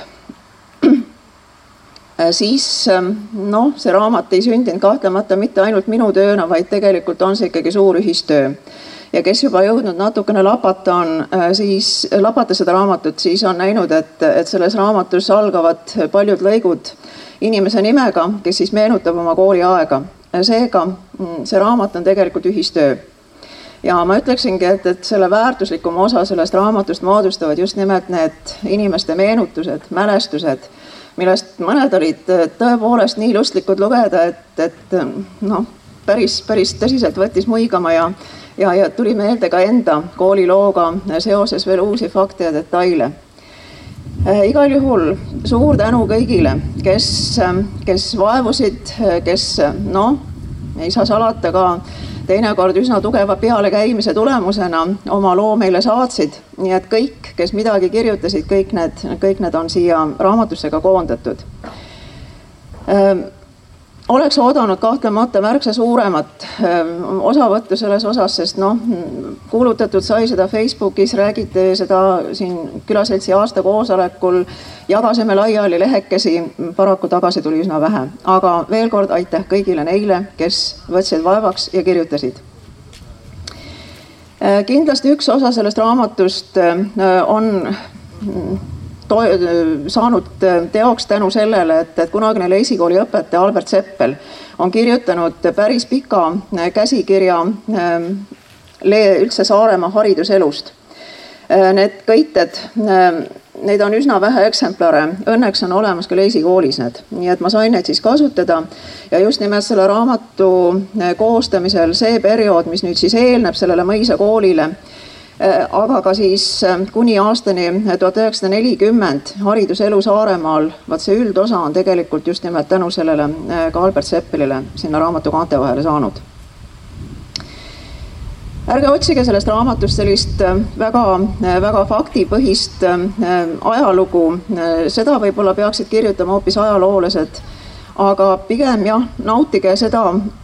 Siis no, see raamat ei sündinud kahtlemata mitte ainult minu tööna, vaid tegelikult on see ikkagi suur ühistöö. Ja kes juba jõudnud natukene lapata on, siis lapata seda raamatut, siis on näinud, et, et selles raamatus algavad paljud lõigud inimese nimega, kes siis meenutab oma kooli aega. Seega see raamat on tegelikult ühistöö. Ja ma ütleksingi, et, et selle väärtuslikuma osa sellest raamatust moodustavad just nimelt need inimeste meenutused, mälestused, millest mõned olid tõepoolest nii lustlikud lugeda, et, et no, päris, päris tõsiselt võttis muigama ja Ja, ja tuli meelde ka enda koolilooga seoses veel uusi fakte ja detaile. Igal juhul suur tänu kõigile, kes, kes vaevusid, kes no, ei saa salata ka teinekord üsna tugeva pealekäimise tulemusena oma loo meile saatsid. Nii et kõik, kes midagi kirjutasid, kõik need, kõik need on siia raamatusse ka koondatud. Oleks oodanud kahtlemata märksa suuremat osavõttu selles osas, sest noh, kuulutatud sai seda Facebookis, räägiti seda siin külaseltsi aasta koosolekul, jagasime laiali lehekesi, paraku tagasi tuli üsna vähe. Aga veel kord aitäh kõigile neile, kes võtsid vaevaks ja kirjutasid. Kindlasti üks osa sellest raamatust on To, saanud teoks tänu sellele, et, et kunagine Leisikooli õpetaja Albert Seppel on kirjutanud päris pika käsikirja üldse Saaremaa hariduselust. Need kõited, neid on üsna vähe eksemplare, õnneks on olemas ka Leisikoolis need, nii et ma sain neid siis kasutada ja just nimelt selle raamatu koostamisel see periood, mis nüüd siis eelneb sellele mõisa koolile, aga ka siis kuni aastani tuhat üheksasada nelikümmend hariduselu Saaremaal, vaat see üldosa on tegelikult just nimelt tänu sellele ka Albert Seppelile sinna raamatu kaante vahele saanud. Ärge otsige sellest raamatust sellist väga, väga faktipõhist ajalugu, seda võib-olla peaksid kirjutama hoopis ajaloolased, aga pigem jah, nautige seda,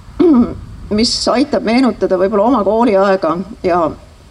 mis aitab meenutada võib-olla oma kooliaega ja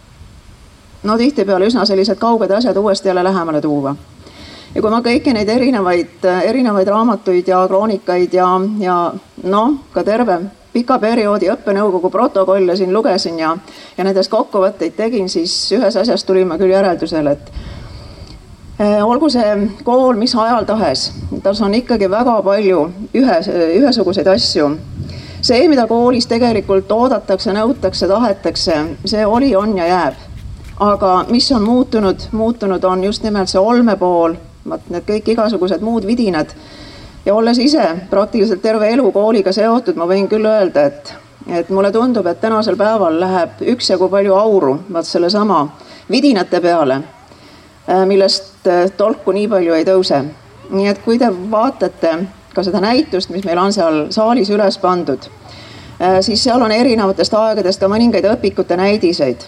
no tihti peale üsna sellised kauged asjad uuesti jälle lähemale tuua. Ja kui ma kõiki neid erinevaid, erinevaid raamatuid ja kroonikaid ja, ja no, ka terve pika perioodi õppenõukogu protokolle siin lugesin ja, ja nendest kokkuvõtteid tegin, siis ühes asjas tuli ma küll järeldusel, et eh, olgu see kool mis ajal tahes, tas on ikkagi väga palju ühe, ühesuguseid asju. See, mida koolis tegelikult oodatakse, nõutakse, tahetakse, see oli, on ja jääb. Aga mis on muutunud? Muutunud on just nimelt see olme pool, need kõik igasugused muud vidinad. Ja olles ise praktiliselt terve elu kooliga seotud, ma võin küll öelda, et, et mulle tundub, et tänasel päeval läheb üksjagu palju auru vaat selle sama vidinate peale, millest tolku nii palju ei tõuse. Nii et kui te vaatate ka seda näitust, mis meil on seal saalis üles pandud, siis seal on erinevatest aegadest ka mõningaid õpikute näidiseid.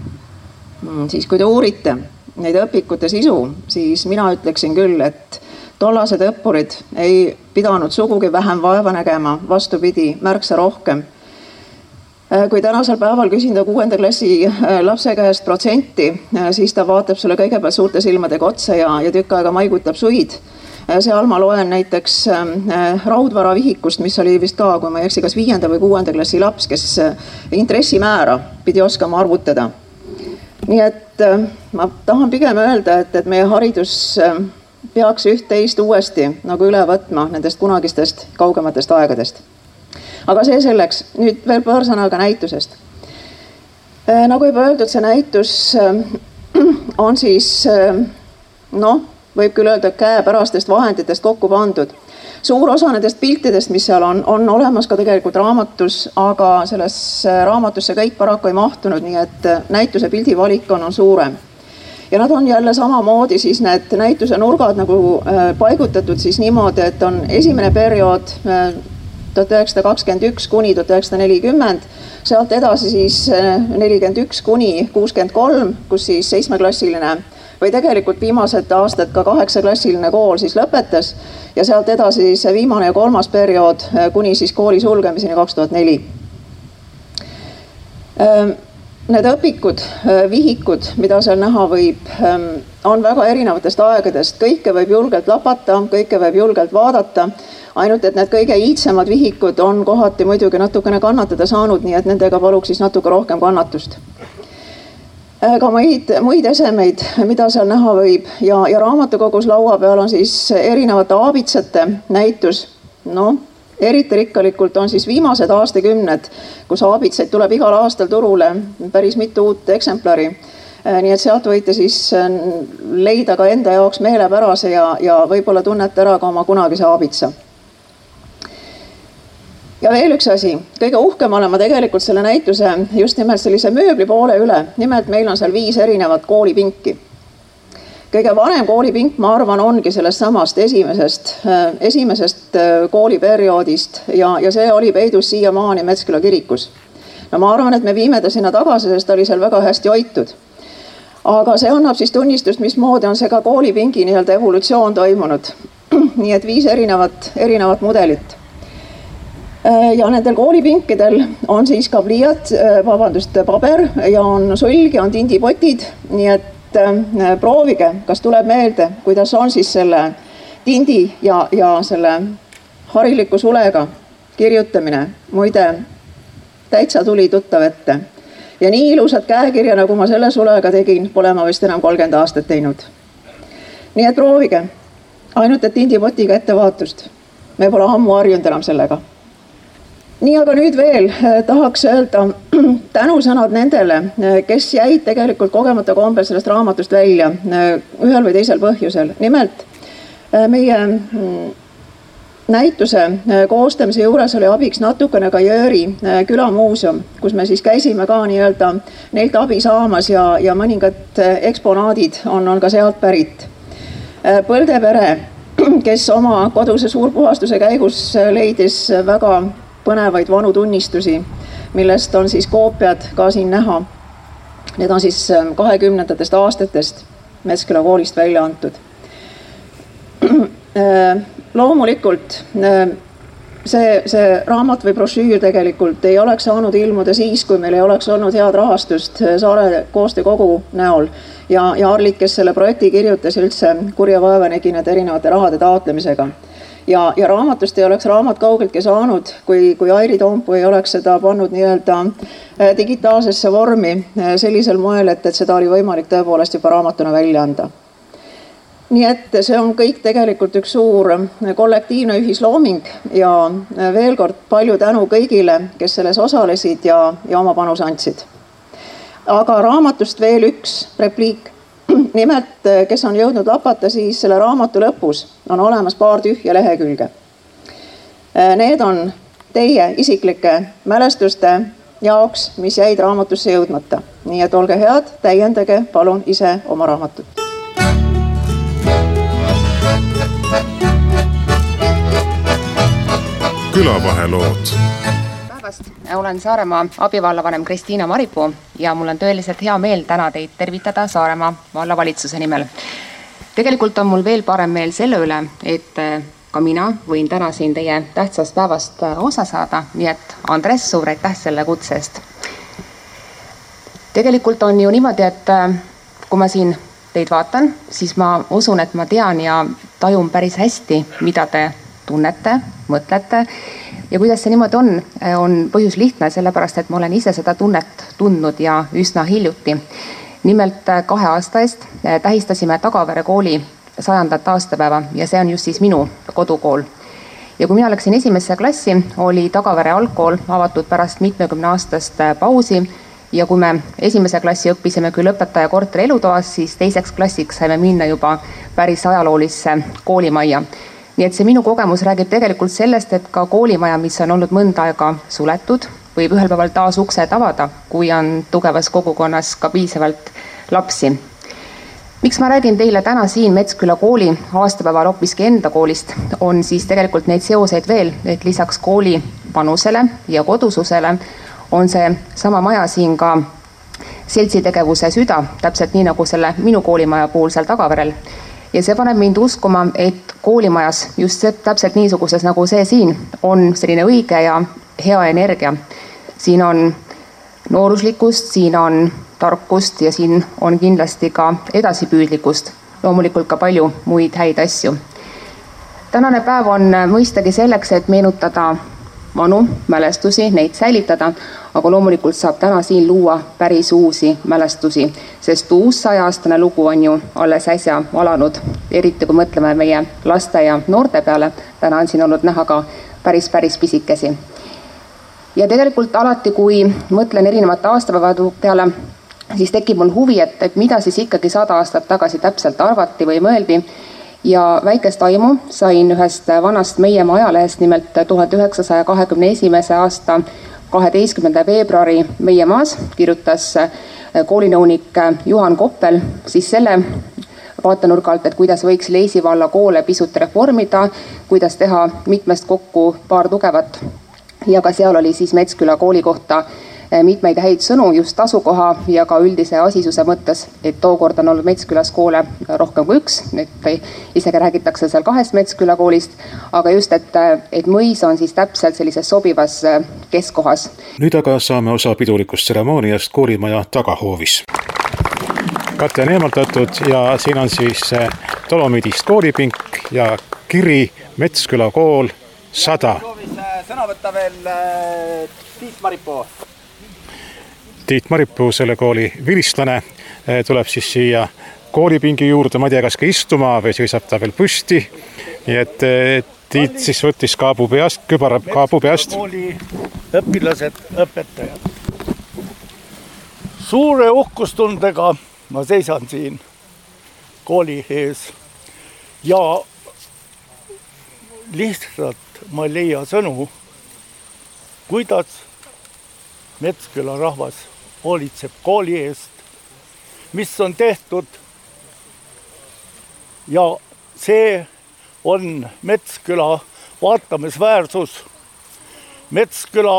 Siis kui te uurite neid õpikute sisu, siis mina ütleksin küll, et tollased õppurid ei pidanud sugugi vähem vaeva nägema, vastupidi, märksa rohkem. Kui tänasel päeval küsinda kuuenda klassi lapse käest protsenti, siis ta vaatab sulle kõigepealt suurte silmadega otsa ja, ja tükk aega maigutab suid. Seal ma loen näiteks Raudvara vihikust, mis oli vist ka, kui ma ei eksi, kas viienda või kuuenda klassi laps, kes intressimäära pidi oskama arvutada. Nii et ma tahan pigem öelda, et, et meie haridus peaks üht-teist uuesti nagu üle võtma nendest kunagistest kaugematest aegadest. Aga see selleks, nüüd veel paar sõna ka näitusest. Nagu juba öeldud, see näitus on siis, noh, võib küll öelda käepärastest vahenditest kokku pandud. Suur osa nendest piltidest, mis seal on, on olemas ka tegelikult raamatus, aga selles raamatusse kõik paraku ei mahtunud, nii et näituse pildivalik on, on suurem. ja nad on jälle samamoodi siis need näituse nurgad nagu paigutatud siis niimoodi, et on esimene periood tuhat üheksasada kakskümmend üks kuni tuhat üheksasada nelikümmend, sealt edasi siis nelikümmend üks kuni kuuskümmend kolm, kus siis seitsmeklassiline või tegelikult viimased aastad ka kaheksaklassiline kool siis lõpetas ja sealt edasi siis viimane ja kolmas periood kuni siis kooli sulgemiseni kaks tuhat neli. Need õpikud, vihikud, mida seal näha võib, on väga erinevatest aegadest. Kõike võib julgelt lapata, kõike võib julgelt vaadata, ainult et need kõige iidsemad vihikud on kohati muidugi natukene kannatada saanud, nii et nendega paluks siis natuke rohkem kannatust. Ka muid, muid esemeid, mida seal näha võib ja, ja raamatukogus laua peal on siis erinevate aabitsate näitus. No, eriti rikkalikult on siis viimased aastakümned, kus aabitsaid tuleb igal aastal turule päris mitu uut eksemplari. Nii et sealt võite siis leida ka enda jaoks meelepärase ja, ja võib-olla tunnete ära ka oma kunagise aabitsa. Ja veel üks asi, kõige uhkem olen ma tegelikult selle näituse just nimelt sellise mööbli poole üle. Nimelt meil on seal viis erinevat koolipinki. Kõige vanem koolipink, ma arvan, ongi sellest samast esimesest, esimesest kooliperioodist ja, ja see oli peidus siiamaani Metsküla kirikus. No ma arvan, et me viime ta sinna tagasi, sest ta oli seal väga hästi hoitud. Aga see annab siis tunnistust, mismoodi on see ka koolipingi nii-öelda evolutsioon toimunud. Nii et viis erinevat, erinevat mudelit. Ja nendel koolipinkidel on siis ka pliiat, vabandust, paber ja on sulg ja on tindipotid, nii et proovige, kas tuleb meelde, kuidas on siis selle tindi ja, ja selle hariliku sulega kirjutamine. Muide, täitsa tuli tuttav ette. Ja nii ilusat käekirja, nagu ma selle sulega tegin, pole ma vist enam kolmkümmend aastat teinud. Nii et proovige, ainult et tindipotiga ettevaatust. Me pole ammu harjunud enam sellega. Nii, aga nüüd veel tahaks öelda tänusõnad nendele, kes jäid tegelikult kogemata kombel sellest raamatust välja ühel või teisel põhjusel. Nimelt meie näituse koostamise juures oli abiks natukene ka Jõri külamuuseum, kus me siis käisime ka nii-öelda neilt abi saamas ja, ja mõningad eksponaadid on, on ka sealt pärit. Põldepere, kes oma koduse suurpuhastuse käigus leidis väga põnevaid vanu tunnistusi, millest on siis koopiad ka siin näha. Need on siis kahekümnendatest aastatest Metsküla koolist välja antud. Loomulikult see, see raamat või brošüür tegelikult ei oleks saanud ilmuda siis, kui meil ei oleks olnud head rahastust Saare koostöökogu näol ja, ja Arlik, kes selle projekti kirjutas üldse kurja vaeva nägi need erinevate rahade taotlemisega. Ja, ja raamatust ei oleks raamat kaugeltki saanud, kui, kui Airi Toompuu ei oleks seda pannud nii-öelda digitaalsesse vormi sellisel moel, et, et seda oli võimalik tõepoolest juba raamatuna välja anda. Nii et see on kõik tegelikult üks suur kollektiivne ühislooming ja veel kord palju tänu kõigile, kes selles osalesid ja, ja oma panuse andsid. Aga raamatust veel üks repliik. Nimelt, kes on jõudnud lapata, siis selle raamatu lõpus on olemas paar tühja lehekülge. Need on teie isiklike mälestuste jaoks, mis jäid raamatusse jõudmata. Nii et olge head, täiendage palun ise oma raamatut. Külavahelood. Olen Saaremaa abivallavanem Kristiina Maripuu ja mul on tõeliselt hea meel täna teid tervitada Saaremaa vallavalitsuse nimel. Tegelikult on mul veel parem meel selle üle, et ka mina võin täna siin teie tähtsast päevast osa saada, nii et Andres, suur aitäh selle kutsest. Tegelikult on ju niimoodi, et kui ma siin teid vaatan, siis ma usun, et ma tean ja tajun päris hästi, mida te tunnete, mõtlete. Ja kuidas see niimoodi on, on põhjus lihtne, sellepärast, et ma olen ise seda tunnet tundnud ja üsna hiljuti. Nimelt kahe aasta eest tähistasime Tagavere kooli sajandat aastapäeva ja see on just siis minu kodukool. Ja kui mina läksin esimesse klassi, oli Tagavere algkool avatud pärast mitmekümne aastast pausi ja kui me esimese klassi õppisime küll õpetaja korteri elutoas, siis teiseks klassiks saime minna juba päris ajaloolisse koolimajja. Nii et see minu kogemus räägib tegelikult sellest, et ka koolimaja, mis on olnud mõnda aega suletud, võib ühel päeval taas uksed avada, kui on tugevas kogukonnas ka piisavalt lapsi. Miks ma räägin teile täna siin Metsküla kooli aastapäeval hoopiski enda koolist, on siis tegelikult neid seoseid veel, et lisaks kooli panusele ja kodususele on see sama maja siin ka seltsitegevuse süda, täpselt nii nagu selle minu koolimaja puhul seal Tagaverel. Ja see paneb mind uskuma, et koolimajas just see, täpselt niisuguses nagu see siin on selline õige ja hea energia. Siin on nooruslikkust, siin on tarkust ja siin on kindlasti ka edasipüüdlikkust, loomulikult ka palju muid häid asju. Tänane päev on mõistagi selleks, et meenutada vanu mälestusi, neid säilitada, aga loomulikult saab täna siin luua päris uusi mälestusi, sest uus saja-aastane lugu on ju alles äsja alanud, eriti kui mõtleme meie laste ja noorte peale, täna on siin olnud näha ka päris, päris pisikesi. Ja tegelikult alati, kui mõtlen erinevate aastapäevade peale, siis tekib mul huvi, et, et mida siis ikkagi sada aastat tagasi täpselt arvati või mõeldi. Ja väikest aimu sain ühest vanast meie ajalehest, nimelt tuhat üheksasaja kahekümne esimese aasta kaheteistkümnenda veebruari meie maas kirjutas koolinõunik Juhan Koppel siis selle vaatenurgalt, et kuidas võiks Leisi valla koole pisut reformida, kuidas teha mitmest kokku paar tugevat. Ja ka seal oli siis Metsküla kooli kohta mitmeid häid sõnu just asukoha ja ka üldise asisuse mõttes, et tookord on olnud Metskülas koole rohkem kui üks, nüüd isegi räägitakse seal kahest Metsküla koolist, aga just, et, et mõis on siis täpselt sellises sobivas keskkohas. Nüüd aga saame osa pidulikust tseremooniast koolimaja tagahoovis. Kate on eemaldatud ja siin on siis Dolomiidist koolipink ja kiri Metsküla kool sada. Sõna võtta veel Tiit Maripuu. Tiit Maripuu, selle kooli vilistlane, tuleb siis siia koolipingi juurde, ma ei tea, kas ka istuma või seisab ta veel püsti. Nii et Tiit siis võttis kaabu peast, kübara kaabu peast. Kooli õpilased, õpetajad. Suure uhkustundega ma seisan siin kooli ees ja lihtsalt ma ei leia sõnu, kuidas Metsküla rahvas hoolitseb kooli eest, mis on tehtud ja see on Metsküla vaatamisväärsus, Metsküla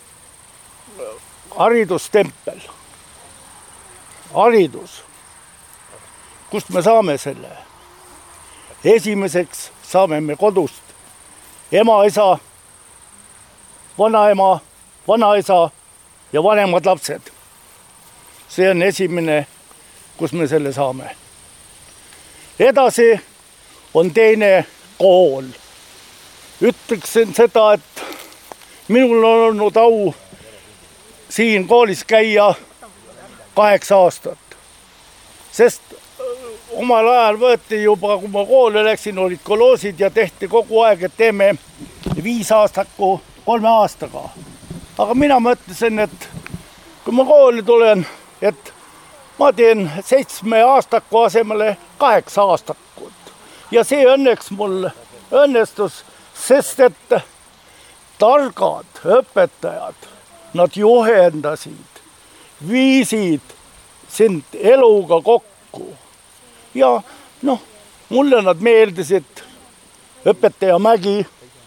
haridustempel, haridus, kust me saame selle? Esimeseks saame me kodust, ema, isa, vanaema, vanaisa ja vanemad lapsed. See on esimene, kus me selle saame. Edasi on teine kool. Ütleksin seda, et minul on olnud au siin koolis käia kaheksa aastat. Sest omal ajal võeti juba, kui ma kooli läksin, olid koloosid ja tehti kogu aeg, et teeme viis aastaku kolme aastaga. Aga mina mõtlesin, et kui ma kooli tulen, et ma teen seitsme aastaku asemele kaheksa aastakut. Ja see õnneks mul õnnestus, sest et targad õpetajad, nad juhendasid, viisid sind eluga kokku. Ja noh, mulle nad meeldisid õpetaja Mägi,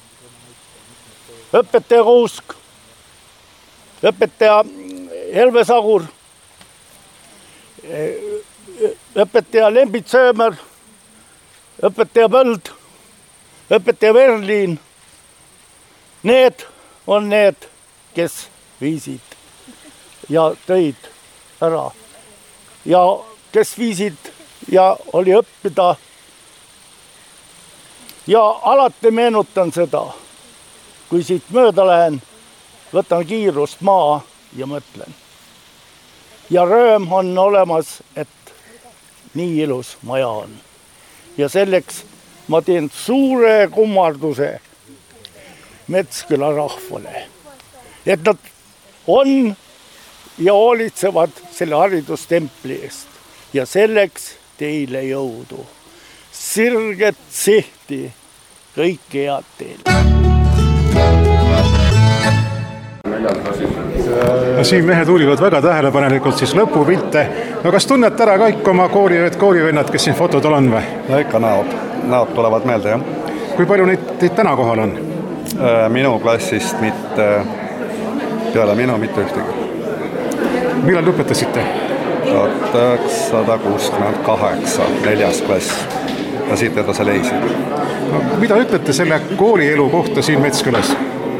õpetaja Kuusk, õpetaja Helve Sagur, õpetaja Lembit Söömer, õpetaja Põld, õpetaja Verliin. Need on need, kes viisid ja tõid ära. Ja kes viisid ja oli õppida. Ja alati meenutan seda, kui siit mööda lähen, võtan kiirust maa ja mõtlen. Ja rööm on olemas, et nii ilus maja on. Ja selleks ma teen suure kummarduse Metsküla rahvale, et nad on ja hoolitsevad selle haridustempli eest. Ja selleks teile jõudu. Sirget sihti, kõike head teile. no siin mehed uurivad väga tähelepanelikult siis lõpupilte. No kas tunned ära kõik oma kooliööd, koolivennad, kes siin fotodel on või? No ikka näod, näod tulevad meelde, jah. Kui palju neid, neid täna kohal on? Minu klassist mitte, peale minu mitte ühtegi. Millal lõpetasite? tuhat üheksasada kuuskümmend kaheksa, neljas klass ja siit edasi leisid. No, mida ütlete selle koolielu kohta siin Metskülas?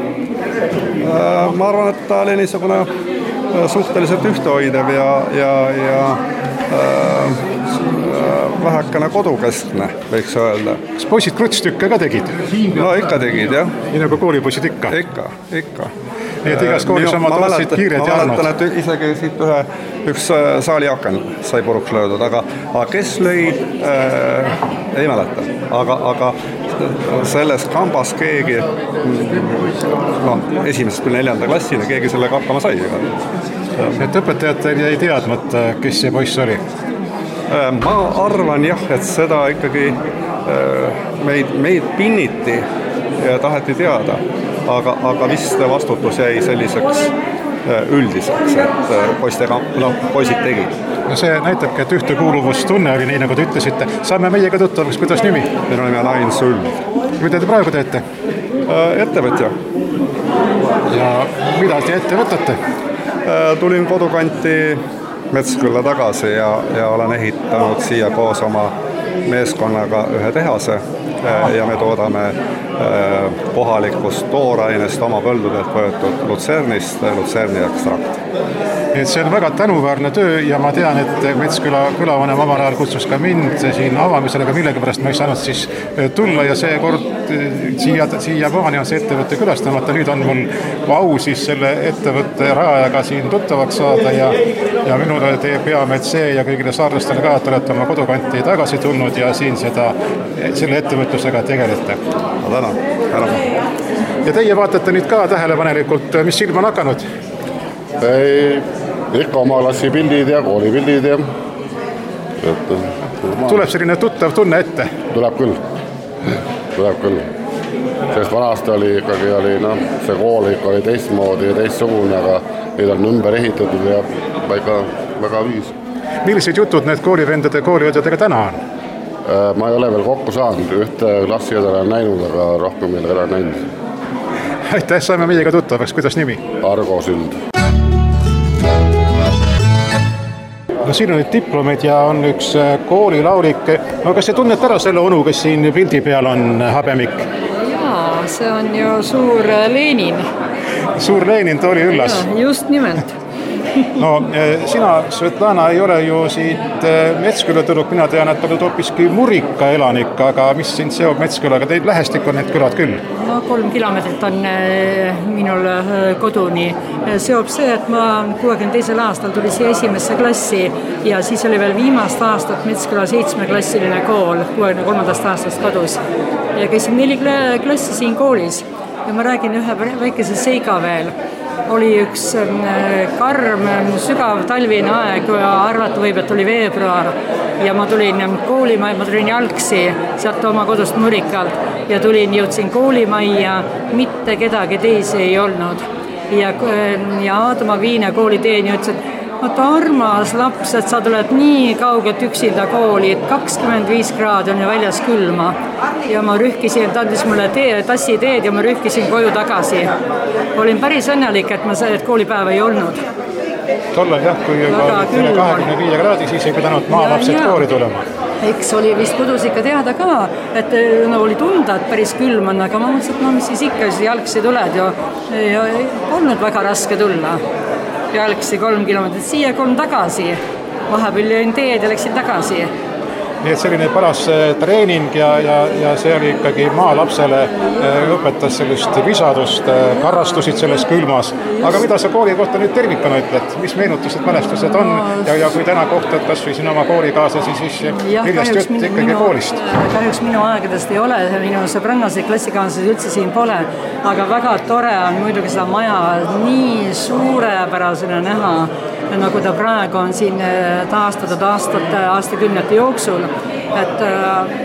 Ma arvan, et ta oli niisugune suhteliselt ühtehoidev ja, ja, ja äh, vähekene kodukeskne, võiks öelda. Kas poisid krutstükke ka tegid? No ikka tegid, jah. Nii nagu koolipoisid ikka? Ikka, ikka. Nii et igas koolis oma tollassid kiired ja armad. Ma mäletan, et isegi siit ühe, üks saali aken sai puruks löödud, aga, aga kes lõi, äh, ei mäleta. Aga, aga selles kambas keegi, no esimesest kui neljanda klassini, keegi sellega hakkama sai. Et õpetajatel jäi teadmata, kes see poiss oli? Ma arvan jah, et seda ikkagi meid, meid pinniti ja taheti teada. Aga, aga vist vastutus jäi selliseks üldiseks, et poistega, no, poisid tegid. No see näitabki, et ühtekuuluvustunne oli nii, nagu te ütlesite. Saame meiega tuttavaks, kuidas nimi? Minu nimi on Ain Suld. Mida te praegu teete? Ettevõtja. Ja mida te ette võtate? Tulin kodukanti Metskülla tagasi ja, ja olen ehitanud siia koos oma meeskonnaga ühe tehase ja me toodame kohalikust toorainest oma põldudelt võetud lutsernist, lutserni ekstrakt. Et see on väga tänuväärne töö ja ma tean, et Metsküla külavanem omal ajal kutsus ka mind siin avamisele, aga millegi pärast ma ei saanud siis tulla ja see kord siia, siia maani on see ettevõtte külastamata. Nüüd on mul au siis selle ettevõtte rajajaga siin tuttavaks saada ja, ja minule teeb hea meelt see ja kõigile saarlastele ka, et olete oma kodukanti tagasi tulnud ja siin seda, selle ettevõtlusega tegelete. Ma tänan, tänan. Ja teie vaatate nüüd ka tähelepanelikult, mis silma on hakanud? Ei, ikka oma klassi pildid ja koolipildid ja et, tuleb selline tuttav tunne ette? Tuleb küll, tuleb küll. Sest vanasti oli ikkagi, oli, no, see kool ikka oli teistmoodi ja teistsugune, aga neid on ümber ehitatud ja väga, väga viis. Millised jutud need koolivendade kooliõdedega täna on? Ma ei ole veel kokku saanud, ühte klassiõdele on näinud, aga rohkem ei ole näinud. Aitäh, saime meiega tuttavaks, kuidas nimi? Argo Suld. No siin on nüüd diplomid ja on üks koolilaulik. No kas te tunnete ära selle onu, kes siin pildi peal on, Habemik? Jaa, see on ju suur Lenin. Suur Lenin, ta oli üllas. Ja, just nimelt. No sina, Svetlana, ei ole ju siit Metsküla tõluk, mina tean, et oled hoopiski Murika elanik, aga mis sind seob Metskülaga? Teid lähestik on need külad küll? No kolm kilomeetrit on minul koduni. Seob see, et ma kuuekümne teisel aastal tuli siia esimesse klassi ja siis oli veel viimast aastat Metsküla seitsmeklassiline kool, kuuekümne kolmandast aastast kodus. Ja käisin neli klassi siin koolis ja ma räägin ühe väikese seiga veel. Oli üks karm, sügav talvine aeg, arvata võib, et oli veebruar ja ma tulin koolimaja, ma tulin jalgsi sealt oma kodust Murikalt ja tulin, jõudsin koolimajja, mitte kedagi teisi ei olnud ja, ja Aadama Viine kooliteeni ütles, et vaata armas laps, et sa tuled nii kaugelt üksinda kooli, et kakskümmend viis kraadi on ju väljas külma ja ma rühkisin, ta andis mulle tee, tassi teed ja ma rühkisin koju tagasi. Olin päris õnnelik, et ma see koolipäeva ei olnud. Tollal jah, kui juba kahekümne viie kraadi, siis ei pidanud maalapsed kooli tulema. Eks oli vist kodus ikka teada ka, et no, oli tunda, et päris külm on, aga ma mõtlesin, et no mis siis ikka, siis jalgsi tuled ja, ja olnud väga raske tulla. Jalgsi kolm kilomeetrit siia, kolm tagasi. Vahepeal jõin teed ja läksin tagasi. Nii et selline paras treening ja, ja, ja see oli ikkagi maalapsele õpetas sellist visadust, karrastusid selles külmas. Aga mida sa kooli kohta nüüd tervikana ütled? Mis meenutused, mälestused on? Ja, ja kui täna kohtad kas või siin oma koolikaaslasi, siis millest jutt ikkagi minu, koolist? Kahjuks minu aegadest ei ole, minu sõbrannased klassikaaslased üldse siin pole, aga väga tore on muidugi seda maja nii suurepärasena näha, nagu ta praegu on siin taastatud aastate, aastakümnete jooksul. Et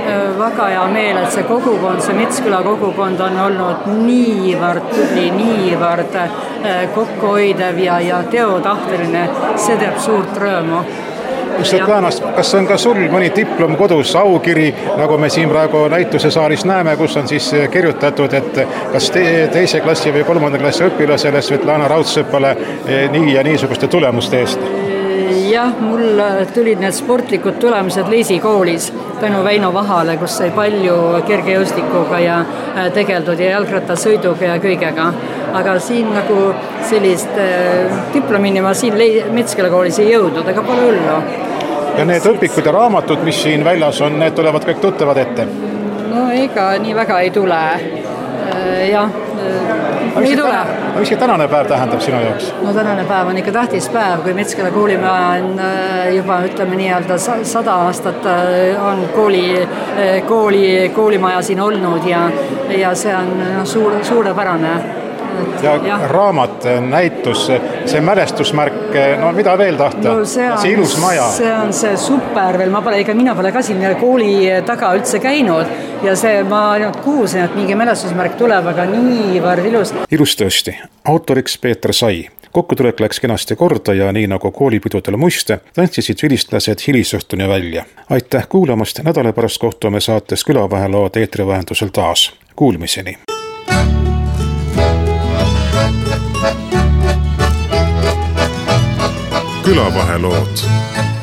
väga hea meel, et see kogukond, see Metsküla kogukond on olnud niivõrd tubli, niivõrd kokkuhoidev ja, ja teotahteline, see teeb suurt rõõmu. Svetlana, kas on ka sul mõni diplom kodus, aukiri, nagu me siin praegu näituse saalis näeme, kus on siis kirjutatud, et kas te, teise klassi või kolmanda klassi õpilasele Svetlana Raudsepale nii ja niisuguste tulemuste eest? Jah, mul tulid need sportlikud tulemused Leisi koolis tänu Väino Vahale, kus sai palju kergejõustikuga ja tegeldud ja jalgrattasõiduga ja kõigega. Aga siin nagu sellist diplomini ma siin Metsküla koolis ei jõudnud, aga pole hullu. Ja need õpikud ja raamatud, mis siin väljas on, need tulevad kõik tuttavad ette? No ega nii väga ei tule. Jah, ei tule. Aga mis tänane päev tähendab sinu jaoks? No tänane päev on ikka tähtis päev, kui Metsküla koolimaja on juba, ütleme nii-öelda sada aastat on kooli, kooli, koolimaja siin olnud ja, ja see on suur, suurepärane. Ja, ja raamat, näitus, see mälestusmärk, no mida veel tahta? No see, on, see ilus maja. See on see super veel, ma pole, ega mina pole ka siin kooli taga üldse käinud ja see, ma ainult kuulsin, et mingi mälestusmärk tuleb, aga niivõrd ilus. Ilus tõesti. Autoriks Peeter Sai. Kokkutulek läks kenasti korda ja nii nagu koolipidudel muiste, tantsisid vilistlased hilisõhtuni välja. Aitäh kuulamast, nädala pärast kohtume saates Külavahelood eetrivahendusel taas. Kuulmiseni! Külavahelood